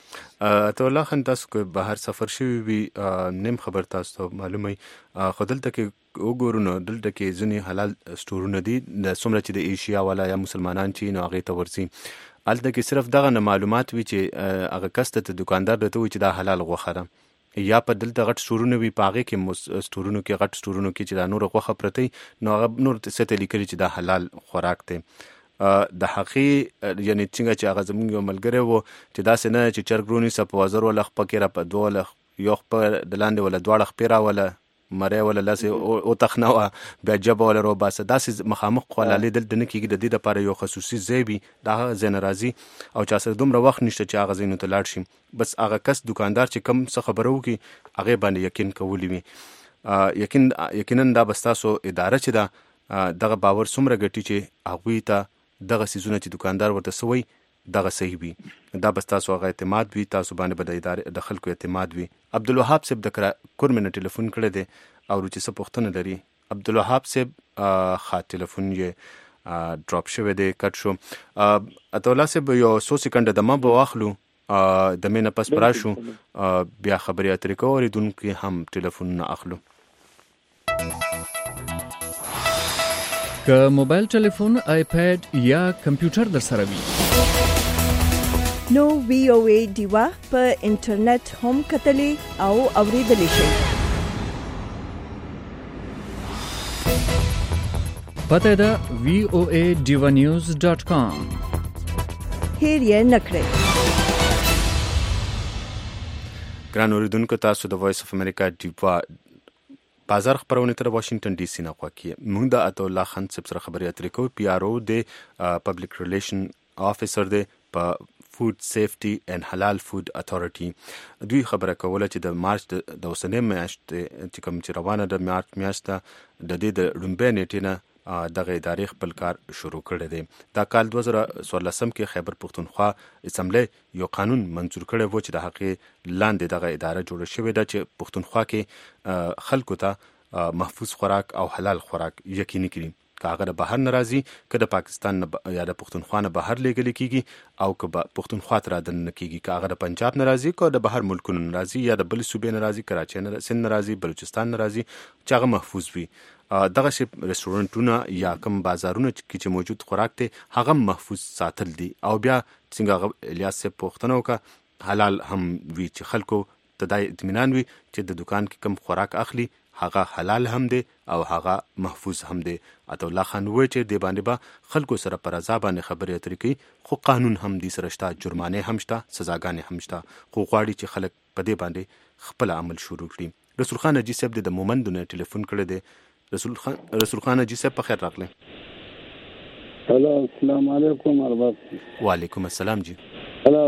ته الله خان تاسو کو بهر سفر شوی وي نیم خبر تاسو معلومه خدل ته کې وګورو نو دلته کې ځنی حلال سټورونه دي د سمره چې د ایشیا والا یا مسلمانان چې نو هغه ته ورسي الته کې صرف دغه معلومات وي چې هغه کسته ته دکاندار دته وي چې دا حلال غوخره یا په دلته غټ سټورونه وي پاغه کې سټورونو کې غټ سټورونو کې چې دا نور غوخه پرته نو هغه نور څه ته لیکلي چې دا حلال خوراک دی د حقي یعنی څنګه چې هغه زموږ یو ملګری وو چې داسې نه چې چرګرونی سپ وزر ولا خپکه را په دوه لخ یو په دلاندې ولا دواړه خپیرا ولا مری ولا لاسه او تخنوا بیا جبه ولا رو باسه داسې مخامخ خلالي دل د نکیږي د دې لپاره یو خصوصي زیبي دا زین راضي او چا سره دومره وخت نشته چې هغه زینو ته لاړ شي بس هغه کس دکاندار چې کم څه خبرو کی هغه باندې یقین کولی وي یقین یقینا دا بس تاسو اداره چې دا دغه باور سمره غټي چې هغه ته دغه سيزونه چې دکاندار ورته سوی دغه صحیح وي دا بس تاسو هغه اعتماد وي تاسو باندې به د ادارې د خلکو اعتماد وي عبدالوهاب صاحب د کورمنه ټلیفون کړی دی او چې څه پوښتنه لري عبدالوهاب صاحب خا ټلیفون یې ډراپ شوی دی کټ شو اتولا صاحب یو څو سکند د ما به واخلو د مینه پس پرا شو بیا خبرې اترې کوو دونکو هم ټلیفون نه اخلو که موبایل ټلیفون آیپاد یا کمپیوټر در سره وي نو وی او ای دیوا په انټرنیټ هم کتلی او اوریدلی شئ پته ده وی او ای دیوا نیوز ډاٹ کام هیر یې نکړئ ګران اوریدونکو تاسو د وایس اف امریکا دیوا بازار خبرونه تر واشنگټن ډي سي نه خوکي موږ د اته الله خان صاحب سره خبرې اترې کوو پی آر او د پبلک ریلیشن افیسر دی په فود سیفټي اینڈ حلال فود اتھارټي دوی خبره کوله چې د مارچ د اوسنۍ میاشت چې کوم چې روانه د مارچ میاشت د دې د لومبۍ نیټې نه دغه ادارې خپل کار شروع کړی دی دا کال دوه زره څوارلسم کې خیبر پښتونخوا اسمبلی یو قانون منظور کړی و چې د حق لاندې دغه اداره جوړه شوې ده چې پښتونخوا کې خلکو ته محفوظ خوراک او حلال خوراک یقیني کړي که هغه د بهر ناراضي که د پاکستان یا د پښتونخوا نه بهر لېږل کېږي او که پښتونخوا ته رادننه کېږي که هغه د پنجاب ناراضي که د بهر ملکونو ناراضي یا د بل صوبې ناراضي کراچۍ سند ناراضي بلوچستان ناراضي چې هغه محفوظ وي دغه شی ریسټورانټونه یا کوم بازارونه چې موجود خوراک ته هغه محفوظ ساتل دي او بیا څنګه الیاس سے پوښتنه وکړه حلال هم وی چې خلکو تدای اطمینان وي چې د دکان کې کم خوراک اخلي هغه حلال هم دی او هغه محفوظ هم دی اته الله خان وای چې د باندې با خلکو سره پر رضا باندې خبرې اترې کوي خو قانون هم دی سره شته جرمانه هم شته سزاګانې هم شته خو غواړي چې خلک په دې باندې خپل عمل شروع کړي رسول خان اجي صاحب د مومندونه ټلیفون کړی دی رسول خان رسول خان اجي صاحب په خیر راغلی هلو السلام علیکم ارباب وعلیکم السلام جی هلو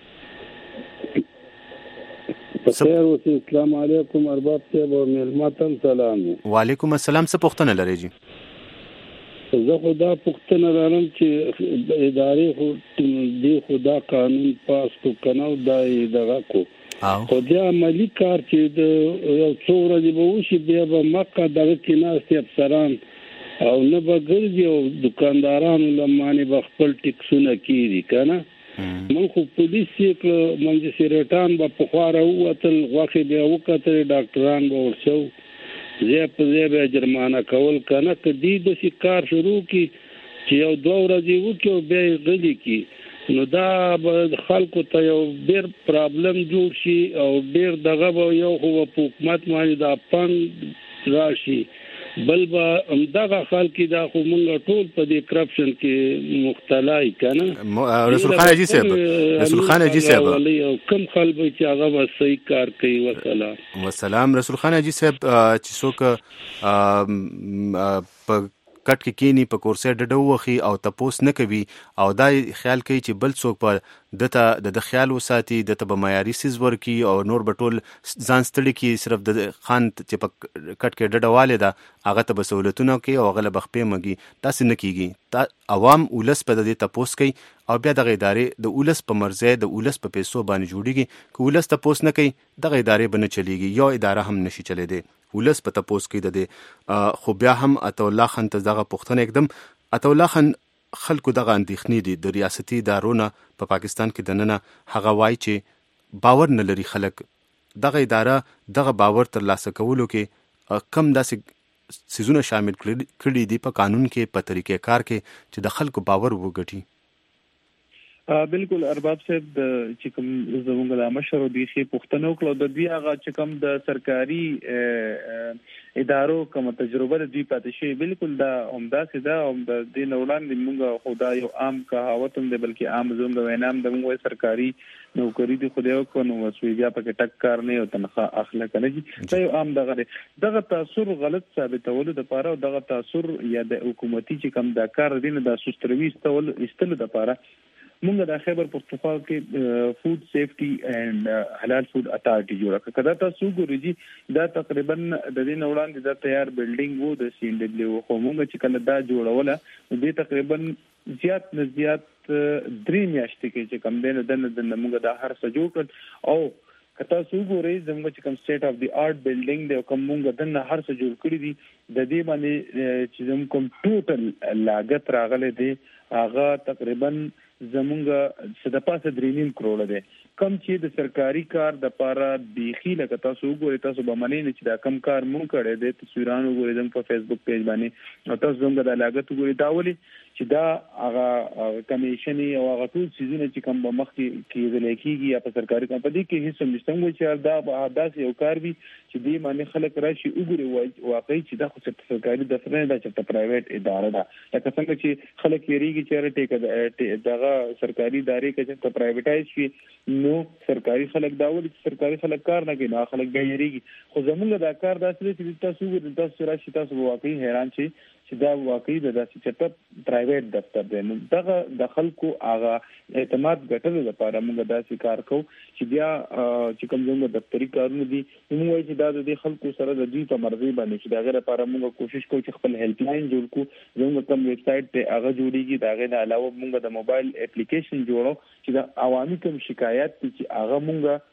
بخیر اوسئ السلام علیکم ارباب صاحب او ملمتن سلام وعلیکم السلام څه پوښتنه لرئ جی زه خدا پوښتنه لرم چې ادارې خو دې خدا قانون پاس کو کنه دا دغه کو خو دا عملی کار چې د یو څو ورځې به وشي بیا به مکه دغه کې ناستې افسران او نه به ګرځي او دکاندارانو لمانې به خپل ټیکسونه کېږي که نه من خو پولیس یې کړه منځ سیریټان به پخوا راووتل غوښې بیا وکتلې ډاکټران به ورشو ځای په ځای به جرمانه کول که نه که دوی داسې کار شروع کړي چې یو دوه ورځې وکړي او بیا یې غلي کړي نو دا به خلکو ته یو ډېر پرابلم جوړ شي او ډېر دغه به یو خو په حکومت باندې دا پند راشي بل با همدغه خلک دا خو مونږ ټول په دې کرپشن کې مختلای کنه رسول خان حاجی صاحب رسول خان حاجی صاحب کم خلک چې هغه به صحیح کار کوي. وسلام وسلام رسول خان حاجی صاحب چې څوک په کټ کې کینی په کورسه ډډو وخی او تپوس نه کوي او دا خیال کوي چې بل څوک په دته د خیال وساتي دته به معیاري سیز ورکی او نور بټول ځان ستړي کی صرف د خان چې په کټ کې ډډواله ده هغه ته به سہولتونه کوي او هغه بخپې مګي تاسو نه کیږي تا عوام ولس په دې تپوس کوي او بیا دغه ادارې د ولس په مرزه د ولس په پیسو باندې جوړیږي که ولس تپوس نه کوي دغه ادارې بنه چلیږي یو اداره هم نشي چلی دی ولس په تپوس کوي د دې خو بیا هم عطا الله خان ته دغه پښتنه एकदम عطا الله خان خلکو دغه اندېښنې دي د ریاستي ادارونو په پا پاکستان کې دننه هغه وای چې باور نه لري خلک دغه اداره دغه باور تر لاسه کولو کې کم داسې سيزونه شامل کړي دي په قانون کې په طریقې کار کې چې د خلکو باور وګټي. بالکل ارباب صاحب چې کوم زموږ د مشر او د خي پښتنو کلو د دې هغه چې کوم د سرکاري ادارو کوم تجربه د دې پاتې شي بالکل دا عمده سده او د دې نولان د موږ خدا یو عام کہاوت هم دی بلکې عام زوم د وینام د موږ سرکاري نوکری دی خو یو کو نو وسوي بیا پکې ټک کار نه او تنخواه اخلي کنه جی دا یو عام دغه دغه تاثیر غلط ثابتول د پاره او دغه تاثیر یا د حکومتي چې کوم د کار دین د سستروي استول استل د پاره موږ د خیبر پختونخوا کې فود سیفټي اند حلال فود اتارټي جوړه کړه. کدا تاسو ګورئ دا تقریبا د دې وړاندې د تیار بلډینګ وو د سی ان ډبلیو خو موږ چې کله دا جوړوله د تقریبا زیات نه زیات درې میاشتې کې چې کم دینه د د موږ د هر څه جوړ کړ او کتا سو ګورئ زموږ چې کوم سټیټ اف دی آرټ بلډینګ د کوم موږ د هر څه جوړ کړی دي د دې باندې چې زموږ کوم ټوټل لاګت راغله دي هغه تقریبا زمونږ صدپاسه درېنیم کروڑ ده کم چې د سرکاري کار د پاره بیخي لکه تاسو وګورئ تاسو به منئ نه چې دا کم کار مونږ کړی دی تصویرانو وګورئ زموږ په فیسبوک پیج باندې او تاسو زموږ د لاګت وګورئ دا ولي چې دا هغه کمیشن او هغه ټول سيزونه چې کوم مخ کې کېدل کېږي یا په سرکاري کمپنۍ کې هیڅ نشته مو چې دا داس یو کار وي چې دې باندې خلک راشي وګوري واقعي چې دا خو سرکاري دفتر نه دا چې پرایویټ اداره ده لکه څنګه چې خلک یریږي چې ټیک دغه سرکاري ادارې کې چې پرایویټایز شي نو سرکاري خلک دا ولي چې سرکاري خلک کار نه کوي نو خلک به یریږي خو زموږ دا کار داسې چې تاسو وګورئ تاسو راشي تاسو واقعي حیران شئ چې دا واقعي د داسې چې پرایویټ دفتر دی نو دغه د خلکو هغه اعتماد ګټلو لپاره موږ داسې کار کوو چې بیا چې کوم زموږ دفتري کارونه دي موږ وایي چې دا د خلکو سره د دوی په مرضی باندې چې دغه لپاره موږ کوشش کوو چې خپل هیلپ لاین جوړ کړو زموږ کوم ویب سټ ته هغه جوړیږي دغه نه علاوه موږ د موبایل اپلیکیشن جوړو چې د عوامي کوم شکایت چې هغه موږ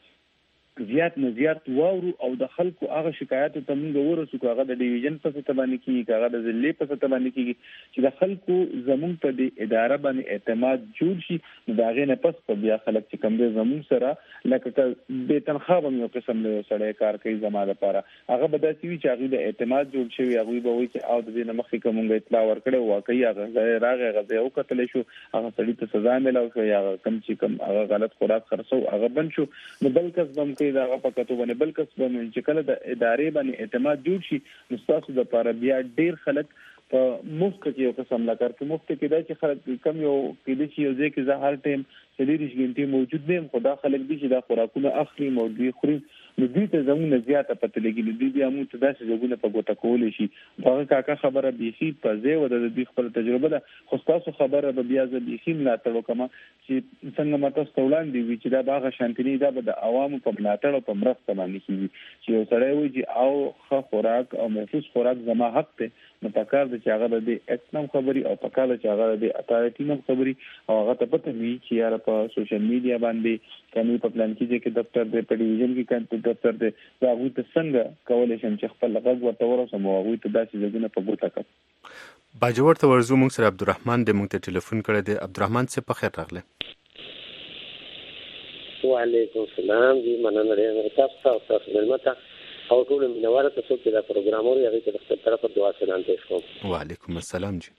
زیات نه زیات واورو او د خلکو هغه شکایت ته موږ ورسو هغه د ډیویژن په څه باندې کیږي هغه د ضلع په څه باندې کیږي چې د خلکو زموږ په دې اداره باندې اعتماد جوړ شي نو دا غي نه پس په بیا خلک چې کوم دې زموږ سره لکه به تنخواه به یو قسم له سړی کار کوي زماده لپاره هغه به داسې وي چې هغه د اعتماد جوړ شي هغه به وایي چې او د دې مخکې کومه اطلاع ورکړي واقعي هغه راغی هغه یو کتل شو هغه سړی ته سزا ملو شو یا کم چې کم هغه غلط خوراک خرڅو هغه بن شو نو بل کس بم کوي دا په کتو باندې بل کس بم چې کله د ادارې باندې اعتماد جوړ شي نو تاسو د لپاره بیا ډیر خلک په مفت کې یو قسم لا کار کې مفت کې دا چې خلک کم یو کې دي چې یو ځکه زه هر ټیم سلیریش ګنټي موجود دي خدا خلک دي چې دا خوراکونه اخلي موجود خوري نو دوی ته زموږ زیاته پته لګي دوی بیا موږ ته داسې ځګونه په ګوته کولې شي دا کاکا خبره بيخي په ځای و د دې خپل تجربه ده خو تاسو خبره به بیا ز بيخي ملاتړ وکما چې څنګه ماته ستولان دی چې دا باغ شانتنی دا به د عوامو په ملاتړ او په مرسته باندې کیږي چې یو سړی وي چې او ښه خوراک او محفوظ خوراک زما حق ته نو پکار د چې هغه د اکنم خبري او پکار چې هغه د اتارټي نم خبري او هغه ته پته وي چې یاره په سوشل میډیا باندې کمی په پلان کې چې دفتر د پډیویژن کې کانت دفتر د هغه ته څنګه کولای شم چې خپل غږ ورته ورسوم او هغه ته داسې ځګونه په ګوته کړم باجوړ ته ورزو موږ سره عبدالرحمن د موږ ته ټلیفون کړی دی عبدالرحمن څه په خیر راغله وعلیکم السلام جی مننه لري تاسو تاسو ملمته او ټول منوره تاسو کې دا پروګرامور یغی ته خپل طرف دعا سلام پېښ کوم وعلیکم السلام جی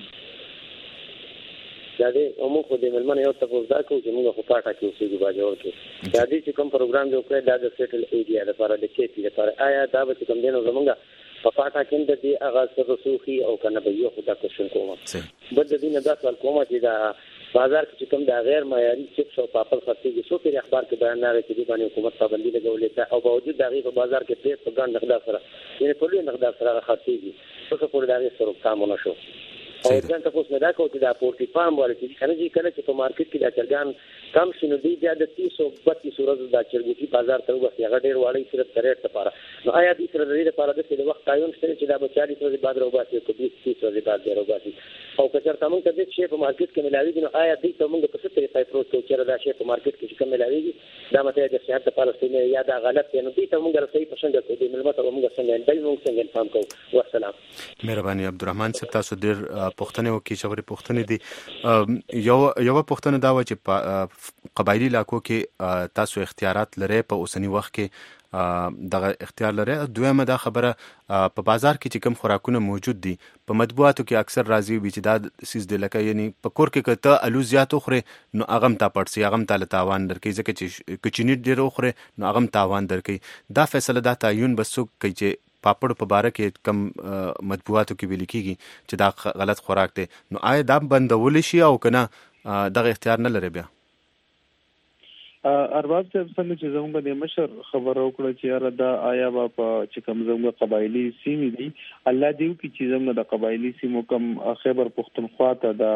دا دې موږ خو دې ملمنه یو تاسو دا کوو چې موږ خو پاټه کې اوسېږو باجوړ کې دا دې چې کوم پروګرام جوړ کړی دا د سیټل ایریا لپاره د کېپی لپاره آیا دا به کوم دینو زمونږ په فاټا کې د دې هغه رسوخي او کنه به یو خدا کوشش کوم بل د دې نه دا سوال کوم چې دا بازار کې کوم دا غیر معیاري چپس او پاپل خرڅېږي څو په اخبار کې بیان راغی چې د باندې حکومت پابندي لګولې ده او باوجود دا غي په بازار کې پیسې په ګڼ مقدار سره یعنی په لوی مقدار سره خرڅېږي څه په دغه سره کارونه شو او ځان ته پوښتنه دا کوي چې دا پورټي فارم ورته کنه چې کله چې په مارکیټ کې دا چرګان کم شنو دی بیا د تیس او بتیس ورځې دا چرګوټي بازار ته وځي هغه ډیر واړی صرف ترېټ لپاره نو آیا دې سره د دې لپاره د څه وخت تعین شته چې دا به چالیس ورځې بعد راوباسي او بیس تیس ورځې بعد راوباسي او کچر تاسو ته د شی په مارکیټ کې ملاوي نو آیا دې ته موږ په څه طریقې پروت کوو چې دا شی په مارکیټ کې کوم ملاوي دا مته د صحت لپاره ستنه یا دا غلط دی نو دې ته موږ راځي په څنګه کوو د ملت او موږ څنګه بل موږ څنګه فهم کوو والسلام مهرباني عبدالرحمن صاحب تاسو ډیر پوښتنه وکړي چې پوښتنه دي یو یو پوښتنه دا و چې په قبایلی علاقو کې تاسو اختیارات لرئ په اوسنی وخت کې دغه اختیار لري. دویمه دا خبره په بازار کې چې کوم خوراکونه موجود دي په مطبوعاتو کې اکثر راځي وي چې دا سیس د لکه یعنی په کور کې کته الو زیات خوري نو اغم تا پړسي اغم تا لتاوان درکې ځکه چې کچنی ډیر خوري نو اغم تاوان درکې دا فیصله دا تعین بسو کوي چې پاپړ په باره کې کم مطبوعاتو کې ویل کېږي چې دا غلط خوراک دی نو آیا دا بندول شي او کنه دغه اختیار نه لري بیا ارباب صاحب څنګه چې زموږ د مشر خبر وکړه چې یاره دا آیا با په چې کوم زموږ قبایلی سیمې دي الله دیو کې چې زموږ د قبایلی سیمو کم خیبر پختونخوا ته دا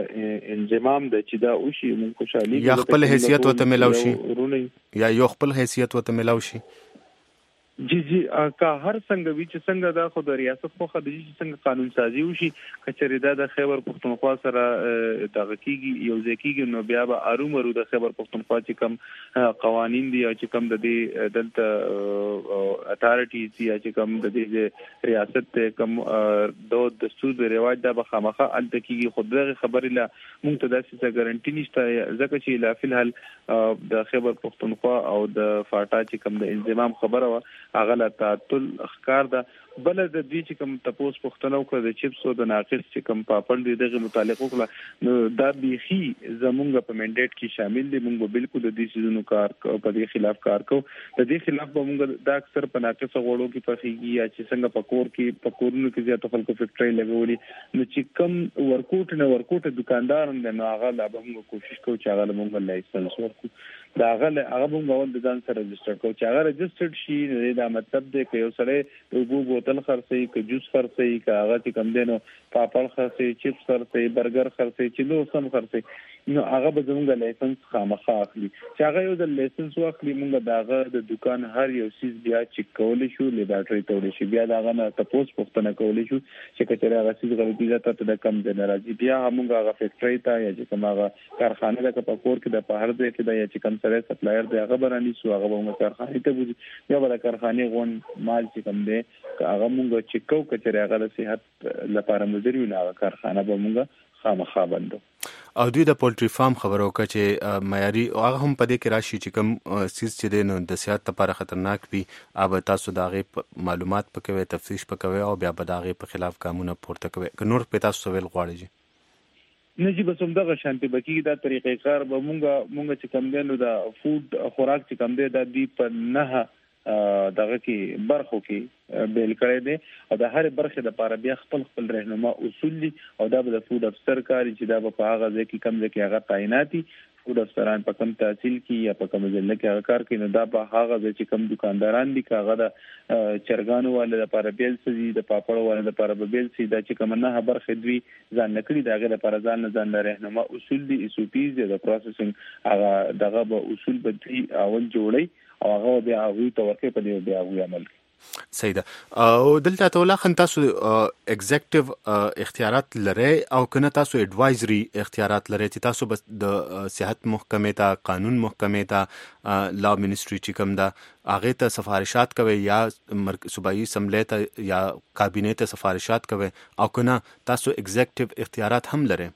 انضمام د چې دا وشي مونږ خوشالي یا خپل حیثیت وته ملاو شي یا یو خپل حیثیت وته ملاو شي جی جی کا هر څنګه وی چې څنګه دا خو د ریاست خو خدای چې څنګه قانون سازي وشي کچری دا د خیبر پختونخوا سره دغه کیږي یو ځکیږي نو بیا به ارومرو د خیبر پختونخوا چې کم قوانین دي او چې کم د دې دلته اتارټیز دي چې کم د دې ریاست ته کم د دستور د رواج دا به خامخه ال دکیږي خو دغه خبرې لا مونږ ته داسې څه ګارانټي نشته ځکه چې لا فلحال د خیبر پختونخوا او د فاټا چې کم د انضمام خبره و هغه لا تعطل اخکار ده بل د دې چې کوم تپوس پښتنو کړ د چپس او د ناقص چې کوم پاپړ دي دغه متعلق وکړه نو دا بيخي زمونږ په منډیټ کې شامل دي مونږ بالکل د دې سيزونو کار په دې خلاف کار کوو د دې خلاف به مونږ دا اکثر په ناقص غوړو کې پخېږي یا چې څنګه پکور کې پکورونو کې زیات خلکو فیکټري لګولي نو چې کوم ورکوټ نه ورکوټ دکاندار نه هغه لا به موږ کوشش کوو چې هغه موږ لایسنس ورکړو دا هغه هغه موږ ول د ځان سره رجسټر کوو چې هغه رجسټرډ شي دا مطلب دی چې یو سره وګو بوتل خرڅي ک جوس خرڅي ک هغه چې کم دینو پاپړ خرڅي چپس خرڅي برګر خرڅي چې نو سم خرڅي نو هغه به زموږ لایسنس خامخا اخلي چې هغه یو د لایسنس واخلي موږ داغه د دکان هر یو سیس بیا چک کول شو لیبارټری ته شي بیا داغه نه تاسو پوښتنه کول شو چې کچره هغه سیس غلطي ده ته د کم د ناراضي بیا موږ هغه فیکټری ته یا چې کوم هغه کارخانه ده په کور کې د په هر ځای کې د یا چې کوم سره سپلایر دی هغه براني سو هغه موږ کارخانه ته بوزي یا بل کارخانه غون مال چې کوم دی هغه موږ چک کو کچره هغه د صحت لپاره مضر وي نه کارخانه به موږ خامخا بندو او دوی د پولټری فارم خبرو وکړه چې معیاري هغه هم په دې کې راشي چې کوم سیس چې دی نو د صحت لپاره خطرناک وي اوب تاسو د هغې معلومات پکوي تفتیش پکوي او بیا به د هغې په خلاف ګامونه پورته کوي که نور په تاسو ویل غواړئ نه جی بس هم دغه شانتي بکیږي دا طریقې کار به مونږ مونږ چې کم دی نو دا فود خوراک چې کم دی دا دی په نه دغه کې برخو کې بیل کړی دی او د هر برخې لپاره بیا خپل خپل رهنما اصول دي او دا به د فود افسر کاری چې دا په هغه ځای کې کم ځای کې هغه تعیناتي فود افسران په کم تحصیل کې یا په کم ځای کې هغه کار کوي نو دا په هغه ځای چې کم دکانداران دي هغه د چرګانو والے لپاره بیل سي د پاپړو والے لپاره بیل سي دا چې کوم نه برخې دوی ځان نکړي داغه لپاره ځان نه ځان رهنما اصول دي اس او پیز د پروسسینګ هغه دغه به اصول بدلی اول جوړي او هغه بیا هغه ته ورکه په دې بیا هغه عمل صحیح ده او دلته تولا خن تاسو ایگزیکټیو اختیارات لري او کنه تاسو ایڈوایزري اختیارات لري چې تاسو بس د صحت محکمې ته قانون محکمې ته لا منیسټری چې کوم دا هغه ته سفارشات کوي یا صوبایي اسمبلی ته یا کابینه ته سفارشات کوي او کنه تاسو ایگزیکټیو اختیارات هم لري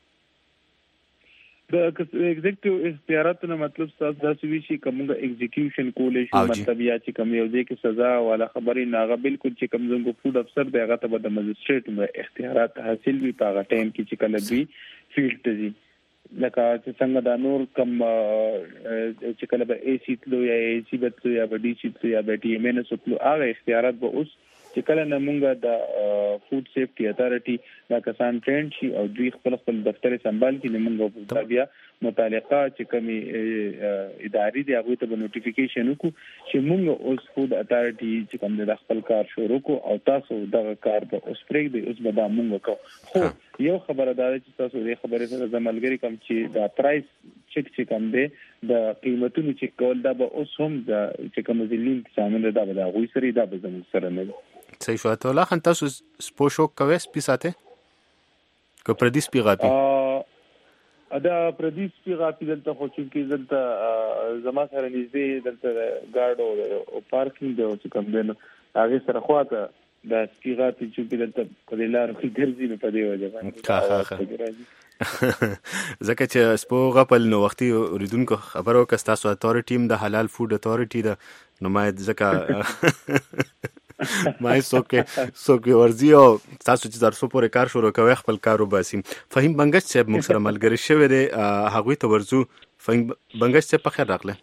د ایگزیکټیو اختیاراتونو مطلب تاسو داسې وی شي کومه ایگزیکیوشن کولې شو مطلب یا چې کوم یو ځای کې سزا ولا خبري ناغه بالکل چې کوم زنګو فود افسر دی هغه ته د مجستریټ اختیارات حاصل وي په هغه ټایم کې چې کله دوی فیلډ ته ځي لکه چې څنګه دا نور کم چې کله به ای سی تلو یا ای سی بتلو یا به ډي سی تلو یا به ټي ام ان اس تلو هغه اختیارات به اوس چې کله نه مونږه د فود سیفټي اتارټي دا کسان ټرینډ شي او دوی خپل خپل دفتر سمبال کړي نه مونږ بیا متعلقه چې کومي ادارې دی هغه ته نوټیفیکیشن وکړو چې مونږ اوس فود اتارټي چې کوم د خپل کار شروع کو او تاسو دغه کار به اوس پرېږ دی اوس به دا مونږ کو خو یو خبره ده چې تاسو دې خبرې سره زملګری کوم چې دا پرایس چک چې کوم دی د قیمتونو چې کول دا به اوس هم د چې کوم ځلین شامل ده دا غوي سره دا به زموږ سره نه صحیح شو ته الله خان تاسو سپوشو کوي سپی ساته کو پردیس پی غاپی ادا پردیس پی غاپی دلته خو چې دلته زما سره نږدې دلته ګارډ او پارکینګ دی چې کوم دی هغه سره خواته د سپی غاپی چې دلته په لار کې ګرځي په دې وجه باندې ځکه چې سپو غپل نو وختي اوریدونکو خبرو که تاسو اتارټي ټیم د حلال فود اتارټي د نماید ځکه ما څوک څوک ورزي او تاسو چې درسو پورې کار شروع کوي خپل کارو باسي. فهیم بنگش صاحب موږ سره ملګری شوی دی هغه ته ورزو. فهیم بنگش صاحب په خیر راغله.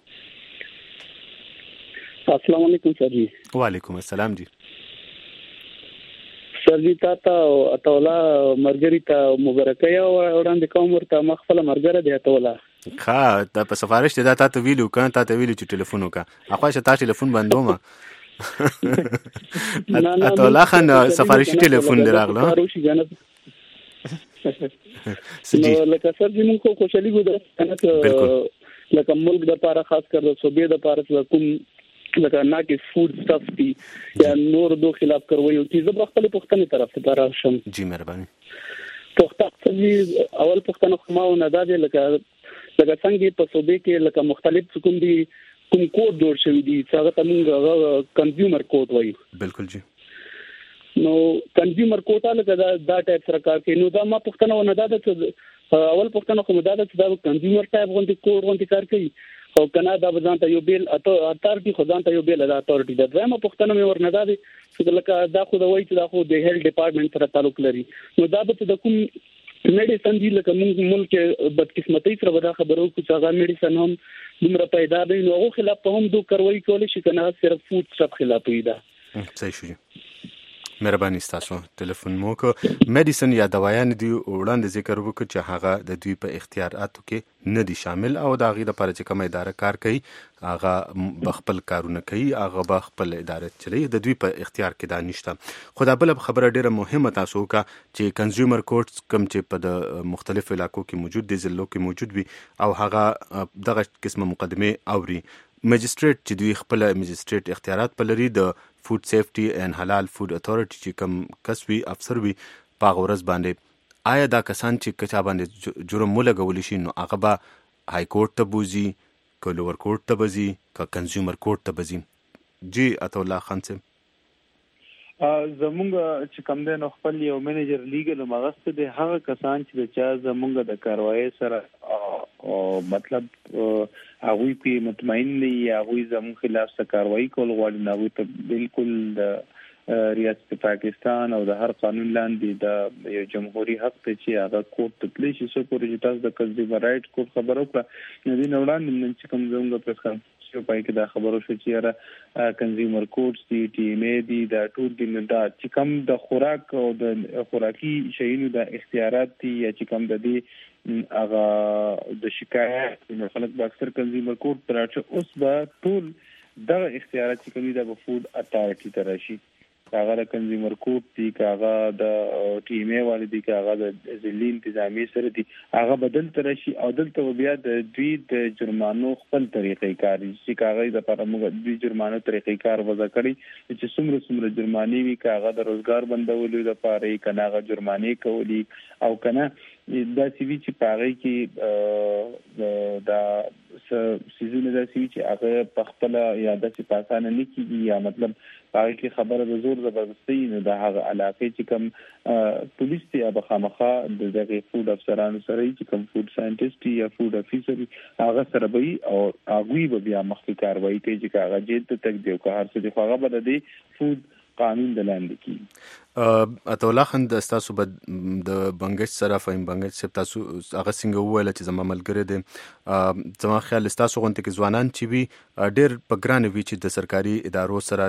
السلام علیکم سر جی. وعلیکم السلام جی. سر جی تاسو اتولا مرګری ته مبارکي او وړاندې کوم ورته مخفله مرګره دی اتولا. ښه دا په سفارش ته دا تاسو ویلو کان تاسو ویلو چې ټلیفون وکړه اخوا چې تاسو ټلیفون بندوم اتولا خان سفارشي ټلیفون دراغله سجی لکه سر جی موږ خوشالي ګو ده لکه ملک د لپاره خاص کر د صوبې د لپاره کوم لکه ناکي فود سټاف دي یا نور دو خلاف کوي او چې زه خپل پښتني طرف ته راشم. جی مهرباني. پښتني اول پښتنو خماو نه ده لکه لکه څنګه په صوبې کې لکه مختلف کوم دي کوم کوډ جوړ شوی دي چې هغه موږ کنزیومر کوډ وایو. بالکل جی. نو کنزیومر کوډ لکه دا دا ټایپ سره کار کوي. نو دا ما پښتنو نه ده چې اول پښتنو کوم دا چې دا کنزیومر ټایپ غونډي کوډ غونډي کار کوي او کنا دا ځان ته یو بیل اتارټي خو ځان ته یو بیل دا اتارټي دا زما پښتنو مې ورنه ده چې لکه دا خو دا وایي چې دا خو د هیلث ډپارټمنټ سره تعلق لري. نو دا به د کوم میډیسن دی لکه موږ ملک بدقسمتۍ سره ودا خبرو کو چې هغه میډیسن هم دومره پیدا دی نو هغه خلاف په هم دوه کاروایی کول شي کنه صرف فود سټاف خلاف پیدا. صحیح شو. مهرباني تاسو ټلیفون مو کو میډیسن یا دوايان دی وړاندې ذکر وکړ چې هغه د دوی په اختیاراتو کې نه دي شامل او د هغه لپاره چې کومه اداره کار کوي هغه بخپل کارونه کوي هغه بخپل اداره چلی د دوی په اختیار کې دا نشته. خو دا بل خبره ډیره مهمه تاسو کا چې کنزیومر کورټس کم چې په د مختلف علاقو کې موجود دي ضلعو کې موجود وي او هغه دغه قسمه مقدمه اوري مجستریټ چې دوی خپل مجستریټ اختیارات په لري د فود سیفټي ان حلال فود اتارټي چې کوم کسوي افسر وي په غورز باندې آیا دا کسان چې کچا باندې جرم ولګول شي نو هغه به های کورټ ته بوزي که لوور کورټ ته بزي که کنزیومر کورټ ته بزي. جی عطا الله خان صاحب زمونږ چې کوم دی نو خپل یو منیجر لیګل مغست دی هغه کسان چې د چا زمونږ د کاروایی سره او مطلب هغه په مطمئن نه هغه زمونږ خلاف څه کاروایی کول غواړي نو ته بالکل د ریاست پاکستان او د هر قانون لاندې د یو جمهوریت حق ته چې هغه کوټ ته تللی شي سو پورې تاسو د کنزیومر رائټ کوټ خبرو کړه نو دین وړاندې نن چې کوم زمونږ پرس کانفرنس پای کې دا خبرو شو چې را کنزیومر کوټس دي ټي ام ای دي دا ټول دي دا چې کوم د خوراک او د خوراکي شیانو د اختیارات دي یا چې کوم د دې هغه د شکایت نو خلک به اکثر کنزیومر کوټ تراچ اوس به ټول دغه اختیارات چې کوم د فود اتارټي ترشي کاغه د کنزیومر کوډ دی کاغه د ټي ام ای والدي کاغه د ځلین انتظامی سره دی هغه بدل تر شي او دلته بیا د دوی د جرمانو خپل طریقې کار چې کاغه د لپاره موږ دوی جرمانو طریقې کار وضع کړی چې څومره څومره جرمانی وی کاغه د روزګار بندولو لپاره کناغه جرمانی کولی او کنه دا سی وی چې پاره کې دا سيزونه دا سی وی چې هغه په خپل یا د سی پاسانه نه کیږي یا مطلب هغه کې خبره د زور زبردستي نه د هغه علاقې چې کوم پولیس ته یا بخامخه د دغه فود افسرانو سره چې کوم فود ساينټیسټ یا فود افیسر هغه سره به او هغه به بیا مخکې کاروایی کوي چې هغه جیل ته تک دی او که هر څه دی هغه به د فود قانون د لاندې کیږي. اتولا خند تاسو به د بنگش سره فهم بنگش سپ تاسو هغه څنګه وویل چې زما ملګری دی زما خیال تاسو غونته کې ځوانان چې وي ډېر په ګرانه وي چې د سرکاري ادارو سره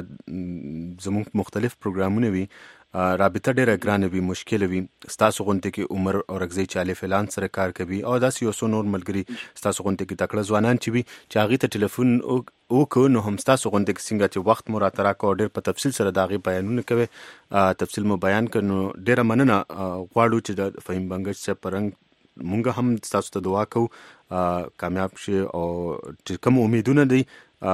زموږ مختلف پروګرامونه وي رابطه ډېره ګرانه وي مشکل وي تاسو غونته کې عمر او رغزي چاله فلان سره کار کوي او داس یو څو نور ملګری تاسو غونته کې تکړه ځوانان چې وي چې هغه ته ټلیفون او کو نو هم تاسو غونته کې څنګه چې وخت مو راترا کو ډېر په تفصیل سره داغي بیانونه کوي تفصیل مو بیان کړو ډېر مننه غواړو چې د فهم بنگش څخه پرنګ مونږ هم تاسو ته دعا کوو کامیاب شي او چې کوم امیدونه دي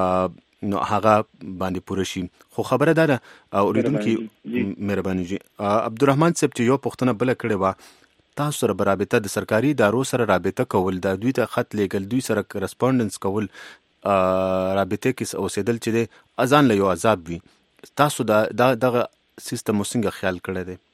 نو هغه باندې پوره شي. خو خبره ده او اوریدونکو مهرباني جی عبدالرحمن صاحب چې یو پښتنه بل کړي وا تاسو سره برابطه د سرکاري ادارو سره رابطه کول د دوی ته خط لیکل دوی سره کرسپونډنس کول رابطه کې اوسېدل چې د اذان له یو عذاب وي تاسو دا دغه سیستم څنګه خیال کړی دی؟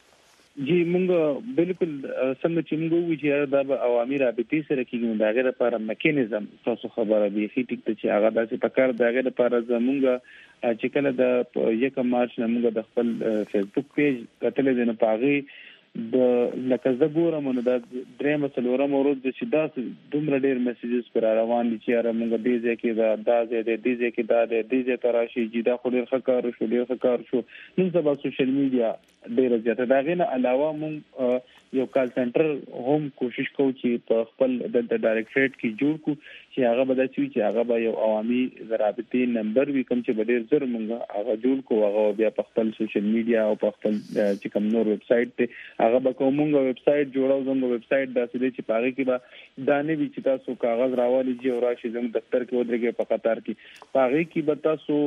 جی مونږ بالکل څنګه چې موږ وی چې د عوامي رابطې سره کېږي دا غیر لپاره میکانیزم تاسو خبره دی چې ټیک چې هغه داسې پکار دا غیر لپاره زمونږ چې کله د یک مارچ موږ د خپل فیسبوک پیج کتل دي نه پاغي د لکه زګورم نو د دریم څلورم ورځ د چې دا دومره ډېر میسیجز پر روان دي چې موږ دې ځکه دا د دې دې ځکه دا د دې تراشي جدا خو ډېر خکار شو ډېر خکار شو نن سبا سوشل میډیا ډېر زیاته دا غینه علاوه موږ یو کال سنټر هم کوشش کوو چې په خپل د ډایرکټریټ کې جوړ کو چې هغه به د چې هغه به یو عوامي رابطې نمبر وي کوم چې ډېر زر موږ هغه جوړ کو هغه بیا په خپل سوشل میډیا او په خپل چې کوم نور ویب سټ ته هغه به کومه ویب سټ جوړاو زموږ ویب سټ داسې دی چې پاره کې به دانه وی چې تاسو کاغذ راوالي چې او راشي زموږ دفتر کې ودرېږي په قطار کې پاره کې به تاسو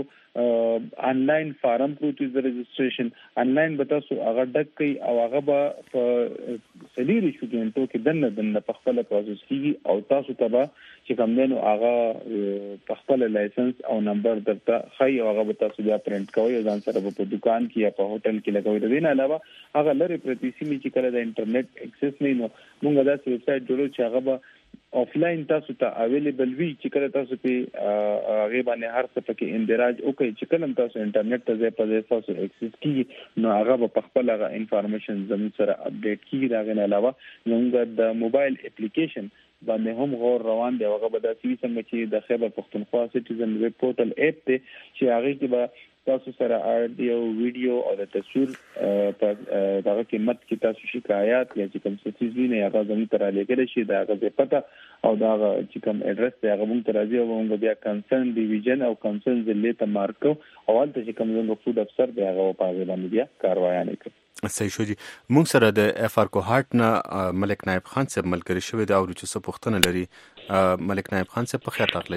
آنلاین فارم پروتو د رجسټریشن آنلاین به تاسو هغه ډک کوي او هغه به په سلیری شو ګنټو کې دنه دنه په خپل پروسس کیږي او تاسو ته به چې کوم دنو هغه په خپل لایسنس او نمبر درته خي او هغه به تاسو بیا پرینټ کوئ ځان سره په دکان کې یا په هوټل کې لګوي د دې نه علاوه هغه لري پرتی سیمه چې کله د انټرنیټ اکسس نه نو موږ دا ویب سټ جوړو چې هغه به آفلاین تاسو ته اویلیبل وي چې کله تاسو په هغه باندې هر څه پکې اندراج وکړي چې کله تاسو انټرنیټ ته ځای په ځای تاسو اکسس کیږي نو هغه په خپل هغه انفارمیشن زموږ سره اپډیټ کیږي دا غن علاوه موږ د موبایل اپلیکیشن باندې هم غور روان دی هغه به د سی څنګه چې د خیبر پختونخوا سټیزن ویب پورټل اپ ته چې هغه کې به تاسو سره اډیو ویډیو او د تصویر په دغه کې مت کې تاسو شکایات یا چې کوم څه چیز نه هغه زموږ تر لګل شي دا هغه پته او دا چې کوم اډرس دی هغه موږ تر راځي او موږ بیا کنسرن ډیویژن او کنسرن ضلع ته مارکو او ولته چې کوم زموږ فود افسر دی هغه په هغه باندې بیا کاروایی نه کوي. صحیح شو جی موږ سره د اف ار کوهارت نه ملک نائب خان صاحب ملګری شوی دا او چې څه پوښتنه لري ملک نائب خان صاحب په خیر راغلی.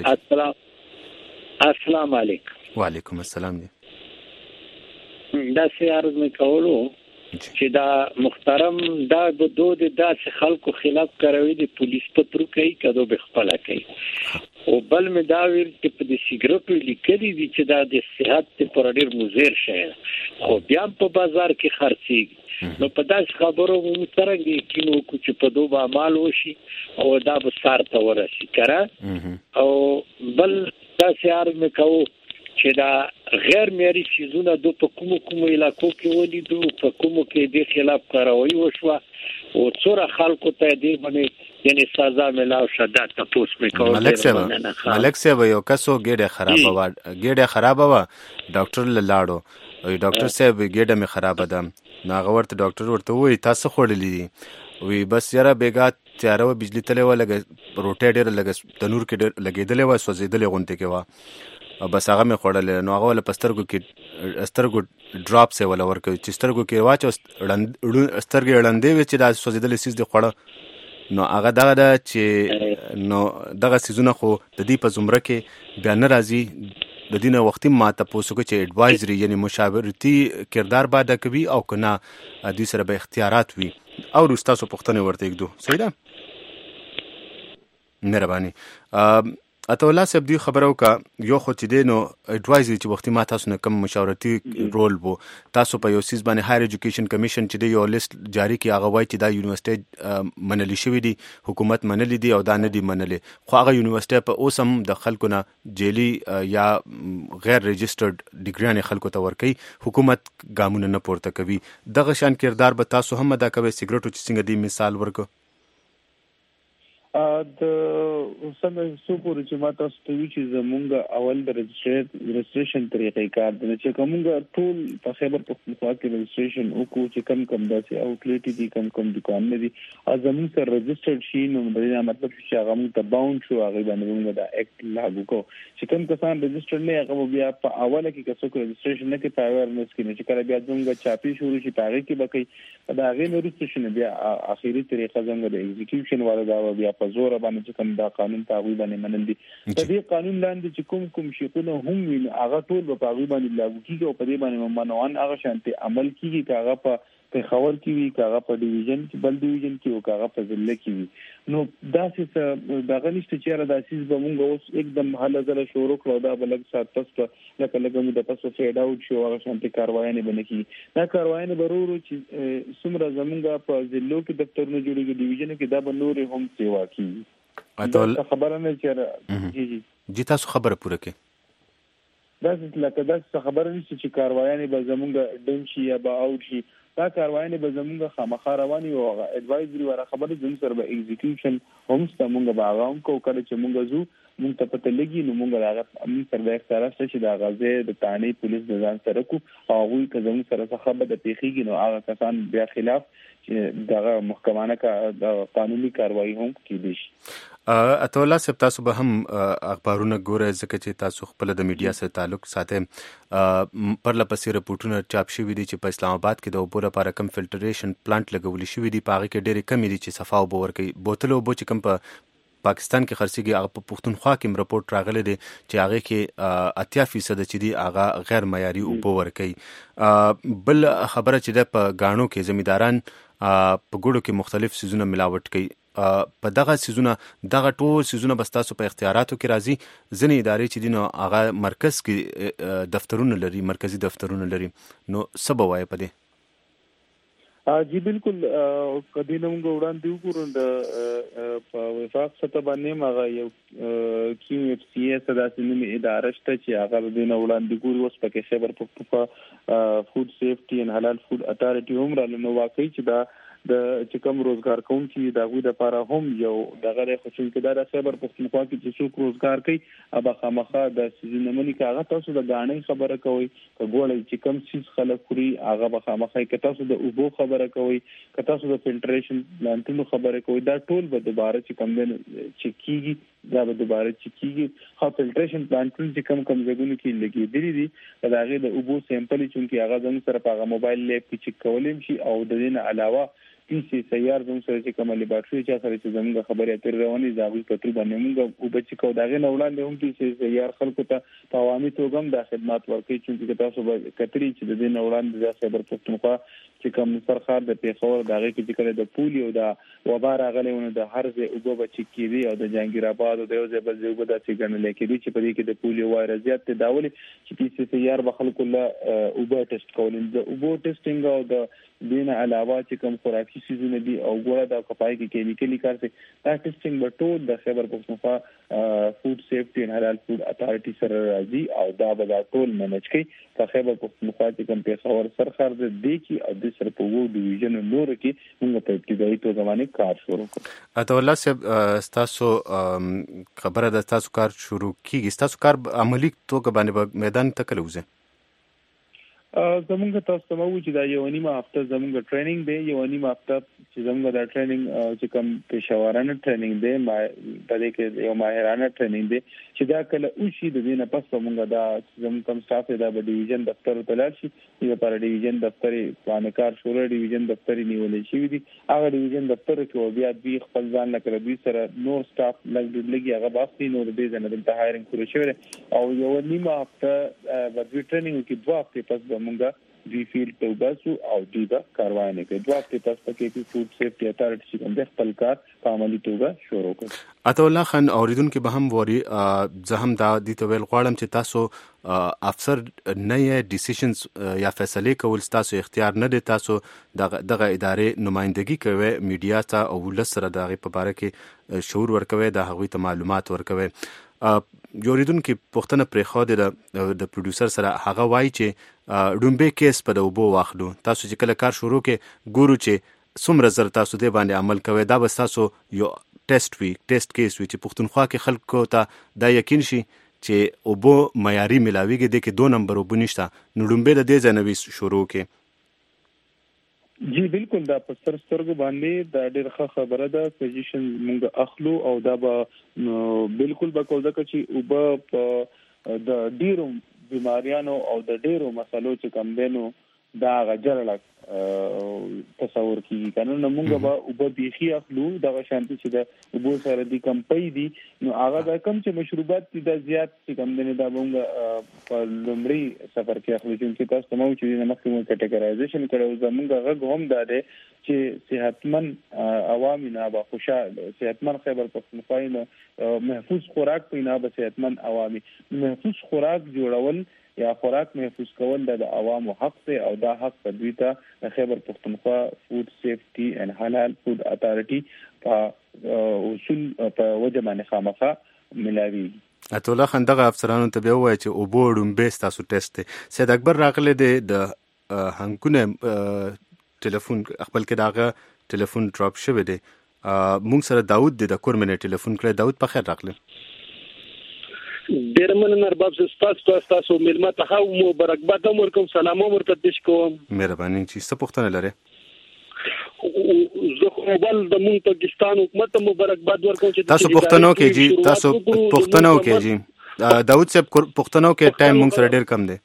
السلام السلام علیکم. وعلیکم السلام دی. دا سي عرض مې کولو چې دا محترم دا د دود داسې خلکو خلاف کاروي د پولیس پترو کوي کدو به خپل کوي او بل مې دا ویل چې په دې سیګریټو لیکلي دي چې دا د صحت لپاره ډېر مضر شي خو بیا په بازار کې خرڅيږي نو په داس خبرو مو ترنګ کینو کو چې په دوه اعمال وشي او دا به سارته ورسي کړه او بل دا سي عرض مې کوو چې دا غیر معیاري سيزونه د په کومو کومو علاقو کې ولیدو په کومو کې د خلاف کاروي وشوه او څوره خلکو ته دې باندې یعنی سزا ملاو شده تاسو مې کوم ملک صاحب ملک صاحب یو کسو ګډه خراب و ګډه خراب و ډاکټر لاړو او ډاکټر صاحب ګډه مې خراب ده ناغه ورته ډاکټر ورته وای تاسو خورلې وی بس یاره بیګا تیاره و بجلی تله و لګ روټه ډېر لګ تنور کې لګېدلې و سوځېدلې غونته کې و او بس هغه مې خوړل نو هغه ول پسترګو کې استرګو ډراپ سه ول ورکوي چې سترګو کې واچو استرګې وړاندې وي چې دا سوځیدل سیس دی خوړه نو هغه دغه د چې نو دغه سيزونه خو د دې په زمره کې بیا نه راځي د دینه وختي ماته پوسوګه چې اډوایزري یعنی مشاورتي کردار باندې کوي او کنه د دې سره به اختیارات وي او رستاسو پښتنه ورته کېدو صحیح ده مهرباني اته الله صاحب دی خبرو کا یو خو چې دینو اډوایزري چې وختي ما تاسو نه کم مشاورتي رول وو تاسو په یو سیس باندې هایر ایجوکیشن کمیشن چې دی یو لیست جاری کی هغه وای چې دا یونیورسيټي منلي شوی دی حکومت منلي دی او دا نه دی منلي خو هغه یونیورسيټي په اوسم د خلکو نه جیلی یا غیر ريجسترډ ډیګریانه خلکو ته ورکي حکومت ګامونه نه پورته کوي دغه شان کردار به تاسو هم ادا کوي سیګریټو چې څنګه دی مثال ورکو ا د څنګه څو پورې چې ما تاسو ته وی چې زمونږ اول د رجسټریشن طریقې کار د چې کومه ټول په خبر پختونخوا کې رجسټریشن او کو چې کم کم داسې اوټلیټ دي کم کم دکان نه دي ازمون سره رجسټرډ شي نو دا مطلب چې هغه موږ ته باوند شو هغه باندې موږ دا اکټ لاګو کو چې کم کسان رجسټرډ نه هغه بیا په اوله کې کڅو کو رجسټریشن نه کې پاورنس کې نه چې کله بیا زموږ چاپی شروع شي پاره کې بکې دا غي نو رجسټریشن بیا اخیری طریقه څنګه د ایگزیکیوشن والا دا بیا په زور باندې چې کوم دا قانون تاوی باندې منل دي په دې قانون لاندې چې کوم کوم شیونه هم وي هغه ټول په تاوی باندې لاګو کیږي او په دې باندې ممنوعان هغه شانتي عمل کیږي چې هغه په په خبر کې وي هغه په ډیویژن کې بل ډیویژن کې او هغه په ضلع کې وي نو دا څه دا غنښت چې را داسې به موږ اوس एकदम حاله زله شروع کړو دا بلګ سات پس لکه لکه موږ د پسو فیډ اوټ شو هغه شانتي کاروایی نه بنکې دا کاروایی نه ضروري چې څومره زمونږ په ضلعو کې دفترونه جوړیږي ډیویژن کې دا به نور هم سیوا کوي اته خبره نه چیرې جی جی جی تاسو خبره پوره کې دا لکه دا خبره نشي چې کاروایانه به زمونږ ډیم شي یا به اوټ شي دا کاروایانه به زمونږ خامخا رواني او اډوایزري ورا خبره زموږ سره به ایگزیکیوشن هم ستمونږ باغام کو کله چې مونږ زو مونږ ته پته لګي نو مونږ راغ امن سره د اختیارات چې دا غزه د تانی پولیس د ځان سره کو او هغه که زموږ سره څه خبره د پیخيږي نو هغه کسان بیا خلاف چې دغه محکمانه کا د قانوني کاروایی هم کیدي شي اته الله صاحب تاسو به هم اخبارونه ګوره ځکه چې تاسو خپل د میډیا سره تعلق ساتئ پر لپسې رپورټونه چاپ شوي دي چې په اسلام آباد کې د اوبو لپاره کم فلټریشن پلانټ لګول شوی دی په هغه کې ډېرې کمی دي چې صفا اوبه ورکوي بوتل اوبه چې کم په پاکستان کې خرڅيږي هغه په پښتونخوا کې رپورټ راغلی دی چې هغه کې اتیا فیصد چې دی هغه غیر معیاري اوبه ورکوي بل خبره چې ده په غاڼو کې زمینداران په ګوړو کې مختلف سيزونه ملاوت کوي په دغه سيزونه دغه ټول سيزونه بس تاسو په اختیاراتو کې راځي ځنې ادارې چې دینو هغه مرکز کې دفترونه لري مرکزی دفترونه لري نو سبا وای په دې جی بالکل کدی نو موږ وړاندې وګورو د په وفاق سطح باندې ماغه یو کیو اف سی اس د اسنامي اداره شته چې هغه د نو وړاندې ګوري اوس پکې خبر په فود سیفټي ان حلال فود اتارټي هم را نو واقعي چې دا د چې کوم روزګار کوونکي د غوډه لپاره هم یو دغه خوشل کې دا خبر پښتونخوا کې چې څوک روزګار کوي ابا خامخا د سيزونه منی کاغه تاسو د غاڼې خبره کوي کګوړې چې کوم سیس خلک خوري هغه به خامخا کې تاسو د اوبو خبره کوي که تاسو د فلټریشن پلانټونو خبره کوي دا ټول به دوباره چې کوم دن چې کیږي دا به دوباره چې کیږي خو فلټریشن پلانټونو چې کوم کوم ځګونو کې لګېدلې دي دا هغه د اوبو سیمپل چې هغه زموږ سره په موبایل لیب کې چک کولم شي او د دې نه علاوه پی سی سیار زموږ سره چې کومه لیبارټري چې سره چې زموږ خبرې اترې روانې ځاوي پټو باندې موږ او بچ کو داغه نه وړاندې هم پی سی سیار خلکو ته په عوامي توګه هم د خدمات ورکړي چې تاسو به کتري چې د دې نه وړاندې د خبر پښتونخوا چې کوم سرخار د پیښور داغه کې چې کله د پولیو د وبا راغلیونه د هرځه اوبو بچ کیږي او د جنگیر آباد او د یو ځای بل ځای وبدا چې ګڼل کېږي چې په دې کې د پولیو وایرس زیات تداول چې پی سی سیار به خلکو له اوبو ټیسټ کولین د اوبو ټیسټینګ او د دینه علاوه چې کوم خوراکي سيزونه دي او ګوره د کپای کې کیمیکلي کارته دا ټیسټینګ به ټول د خبر پښتونخوا فود سیفټي ان حلال فود اتارټي سره راځي او دا به دا ټول منیج کوي په خبر پښتونخوا چې کوم پیښور سرخر د دې کې او د سر په وو ډیویژن نور کې موږ په ابتدایي توګه باندې کار شروع کړو اته الله صاحب تاسو خبره د تاسو کار شروع کیږي تاسو کار عملی توګه باندې میدان ته کلوځي زمونږ تاسو ته وایو چې دا یو نیمه هفته زمونږ ټریننګ دی یو نیمه هفته چې زمونږ دا ټریننګ چې کوم پېښورانه ټریننګ دی ما په دې کې یو ماهرانه ټریننګ دی چې دا کله او شي د دې نه پس زمونږ دا زمونږ کوم سټاف دا به ډیویژن دفتر ته لاړ شي یو پر ډیویژن دفتر پلانکار شورا ډیویژن دفتر نیولې شي دي هغه ډیویژن دفتر کې بیا دوی خپل ځان لکه دوی سره نور سټاف لګ لګي هغه باقي نور دې ځنه د هایرینګ کړو شوی او یو نیمه هفته د ټریننګ کې دوه هفته پس مونږه دوی فیلډ ته وباسو او دوی به کاروانه کوي. دوه هفته تاسو پکې کې فود سیفټي اتارټي چې کوم د خپل کار په عملي توګه شروع کړي. عطا الله خان اوریدونکو به هم ووري زه هم دا د تویل غواړم چې تاسو افسر نه یې ډیسیژنز یا فیصله کول تاسو اختیار نه دی، تاسو دغه دغه ادارې نمائندګي کوي میډیا ته او لسره دغه په اړه کې شعور ورکوي، د هغوی ته معلومات ورکوي. یوریدونکو پښتنه پرې خو د د پروډوسر سره هغه وایي چې ډومبه کیس په د وبو واخلو، تاسو چې کله کار شروع کې ګورو چې څومره زر تاسو دې باندې عمل کوي، دا به تاسو یو ټیسټ وی ټیسټ کیس وی چې پښتونخوا کې خلکو ته دا یقین شي چې وبو معیاري ملاویږي د کې دو نمبر وبو نشته، نو ډومبه د دې ځنوي شروع کې. جی بالکل دا په سر سترګو باندې دا ډېر ښه خبره ده. سجیشن موږ اخلو او دا به بالکل به کوزه چې وب په د ډیرو بیماریانو او د ډیرو مسلو چې کم دینو دا غجرلک تصور کیږي. کنه موږ به وب بيخي اخلو دا شانتي چې د وبو سره د کمپي دي، نو هغه د کم چې مشروبات دي د زیات چې کم دینه دا موږ په لومړی سفر کې اخلو چې تاسو ته مو چې د مخکې مو کټګورایزیشن کړو. زموږ غږ هم دا دی چې صحتمن عوامي نه به خوشاله، صحتمن خیبر پختونخوا نه محفوظ خوراک پینا به صحتمن عوامي محفوظ خوراک جوړول یا خوراک محفوظ کول د عوامو حق دی او دا حق په دوی ته خیبر پختونخوا فود سیفټي ان حلال فود اتارټي په اصول په وجه باندې خامخا ملاوي. عطا الله خان دغه افسرانو ته به وایي چې اوبو ډومبه تاسو ټیسټ دی. سید اکبر راغله د هنګونه ټلیفون خپل کې داغه ټلیفون ډراپ شوی دی. مونږ سره داود د کورمنه ټلیفون کړی. داود په خیر راغله. ډیر مننه رباب زستاسو تاسو ملما ته مو برکت امرکم سلام امرکم تش کوم. مهرباني چې څه پوښتنه لري؟ زه خو بل د مون پاکستان حکومت ته مبارکباد ورکوم چې تاسو پښتنو کې جی تاسو پښتنو کې جی داود صاحب پښتنو کې ټایم مونږ سره ډیر کم دی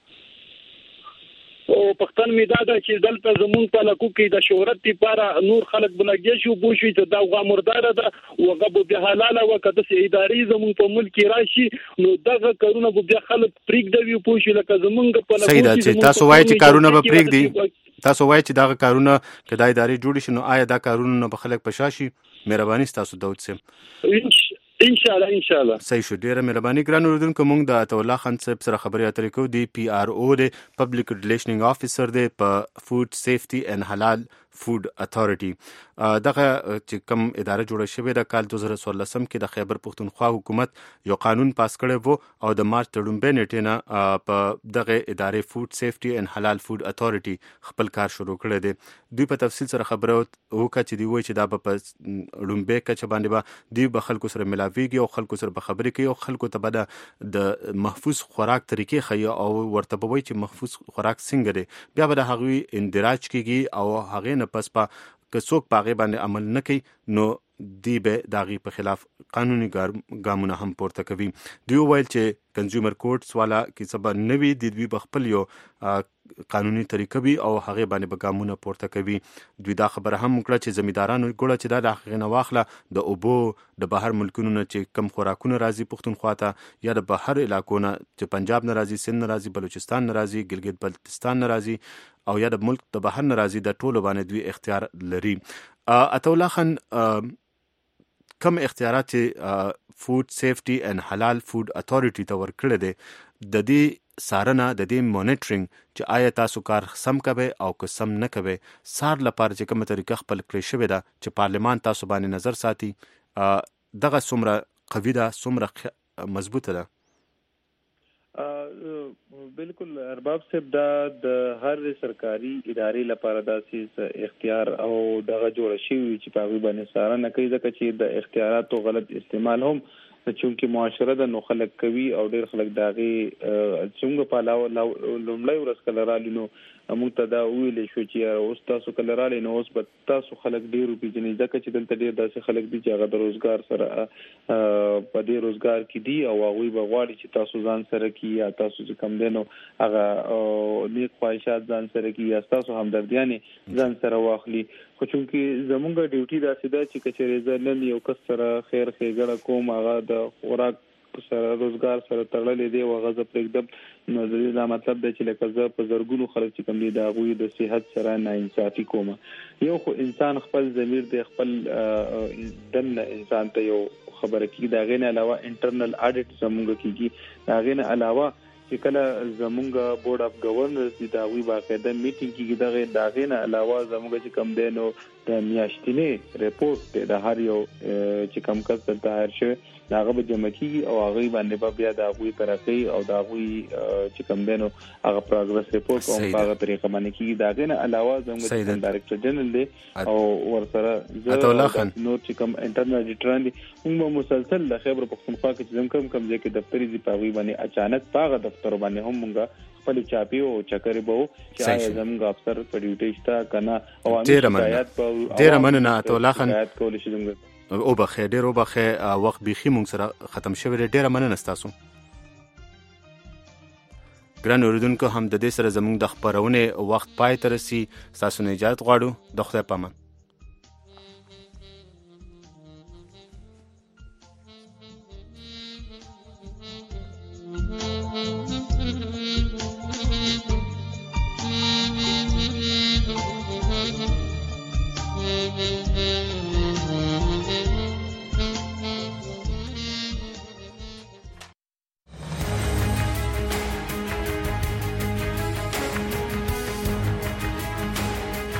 او پښتن می دا چې دلته زمون په لکو کې د شهرت لپاره نور خلک بلګي شو بو شي ته دا غوا مردار ده او غو به حلال او کده سي اداري زمون په ملک راشي نو دغه کارونه به خلک پریک دی پو شي لکه زمونږ په لکو کې چې تاسو وایي چې کارونه به پریک دی، تاسو وایي چې دا کارونه کدا اداري جوړ شي نو آیا دا کارونه به خلک پشاشي؟ مهرباني تاسو داود صاحب. ان شاء الله ان شاء الله صحیح شو. ډیره مهرباني ګران اوریدونکو، موږ د عطا الله خان صاحب سره خبرې اترې کوو. دی پی آر او دی پبلک ریلیشنینګ افیسر دی په فود سیفټي ان حلال فود اتارټي. دغه چې کوم اداره جوړه شوې د کال دوه زره څوارلسم کې د خیبر پختونخوا حکومت یو قانون پاس کړی وو او د مارچ تړونبه نیټې نه په دغه ادارې فود سیفټي ان حلال فود اتارټي خپل کار شروع کړی دی. دوی په تفصیل سره خبره وکړه چې دی وایي چې دا په لومبه کچ باندې به دی به خلکو سره ملاویږي او خلکو سره به خبرې کوي او خلکو ته به د محفوظ خوراک طریقې ښیي او ورته به وایي چې محفوظ خوراک څنګه دی. بیا به د هغوی اندراج کیږي او هغې نه پس په که څوک په هغې باندې عمل نه کوي نو دی به د هغې په خلاف قانوني ګامونه هم پورته کوي. دوی وویل چې کنزیومر کورټس والا کیسه به نه وي، د دوی به خپل یو قانوني طریقه وي او هغې باندې به ګامونه پورته کوي. دوی دا خبره هم وکړه چې زمیندارانو ګوړه چې دا د هغې نه واخله د اوبو د بهر ملکونو نه چې کم خوراکونه راځي پښتونخوا ته یا د بهر علاقو نه چې پنجاب نه راځي، سند نه راځي، بلوچستان نه راځي، ګلګت بلتستان نه راځي او یا د ملک د بهر نه راځي، د ټولو باندې دوی اختیار لري. عطا الله خان کم اختیارات چې فود سیفټي ان حلال فود اتارټي ته ورکړی دی، د دې څارنه د دې مانیټرینګ چې آیا تاسو کار سم کوي او که سم نه کوي سار لپاره چې کومه طریقه خپل کړی شوې ده چې پارلمان تاسو باندې نظر ساتي، دغه څومره قوي ده، څومره مضبوطه ده؟ بالکل ارباب صاحب دا د هر سرکاري ادارې لپاره داسې اختیار او دغه جوړ شي چې په هغه باندې څارنه کوي، ځکه چې د اختیاراتو غلط استعمال هم چونکې معاشره د نو خلک کوي او ډېر خلک داغي څنګه په علاوه لومړی ورځ کله رالي نو موږ ته دا ویلې شو چې اوس تاسو کله رالي نو اوس به تاسو خلک ډېر پیژني، ځکه چې دلته ډېر داسې خلک دي چې هغه د روزګار سره په دې روزګار کې دي او هغوی به غواړي چې تاسو ځان سره کې یا تاسو چې کم دی نو هغه نیک خواهشات ځان سره کې یا تاسو همدردیانې ځان سره واخلي. خو چونکې زمونږ ډیوټي داسې ده چې که چېرې زه نن یو کس سره خیر ښېګړه کوم، هغه د خوراک سره روزګار سره تړلې دی او غزه پرېږدم نو د دا مطلب دی چې لکه زه په زرګونو خلک چې کوم دي دا غوي د صحت سره ناانصافي کوم. یو خو انسان خپل ضمیر دی، خپل دن انسان ته یو خبره کیږي، دا غینه علاوه انټرنل اډیټ زمونږ کیږي، دا غینه علاوه چې کله زمونږ بورډ اف گورنرز دي دا وی باقاعده میټینګ کیږي، دا دا غینه علاوه زمونږ چې کم دی نو د میاشتنی ریپورت دی د هر یو چې کم کس ته هر شي داغه به جمع کیږي او هغه باندې به بیا د غوي ترقی او د غوي چې کم دی نو هغه پروګرس ریپورت او هغه طریقه باندې کیږي. دا غینه علاوه زمونږ ډایریکټر جنرال دی او ورسره نو چې کم انټرنل ایډیټر دي موږ مسلسل د خیبر پختونخوا کې چې کم کم ځکه دفتری دي په غوي باندې اچانک پاغه دفتر باندې هم موږ خپل چاپی او چکرې بو چې آیا زموږ افسر په ډیوټي شته کنه او امنیت ډیر مننه ته الله خان او بخیر ډیر او بخیر وخت بيخي مونږ سره ختم شوی ډیر مننه تاسو ګران اوریدونکو. هم د دې سره زموږ د خبرونه وخت پای ته رسي، تاسو نه اجازه غواړو. د خدای پامان.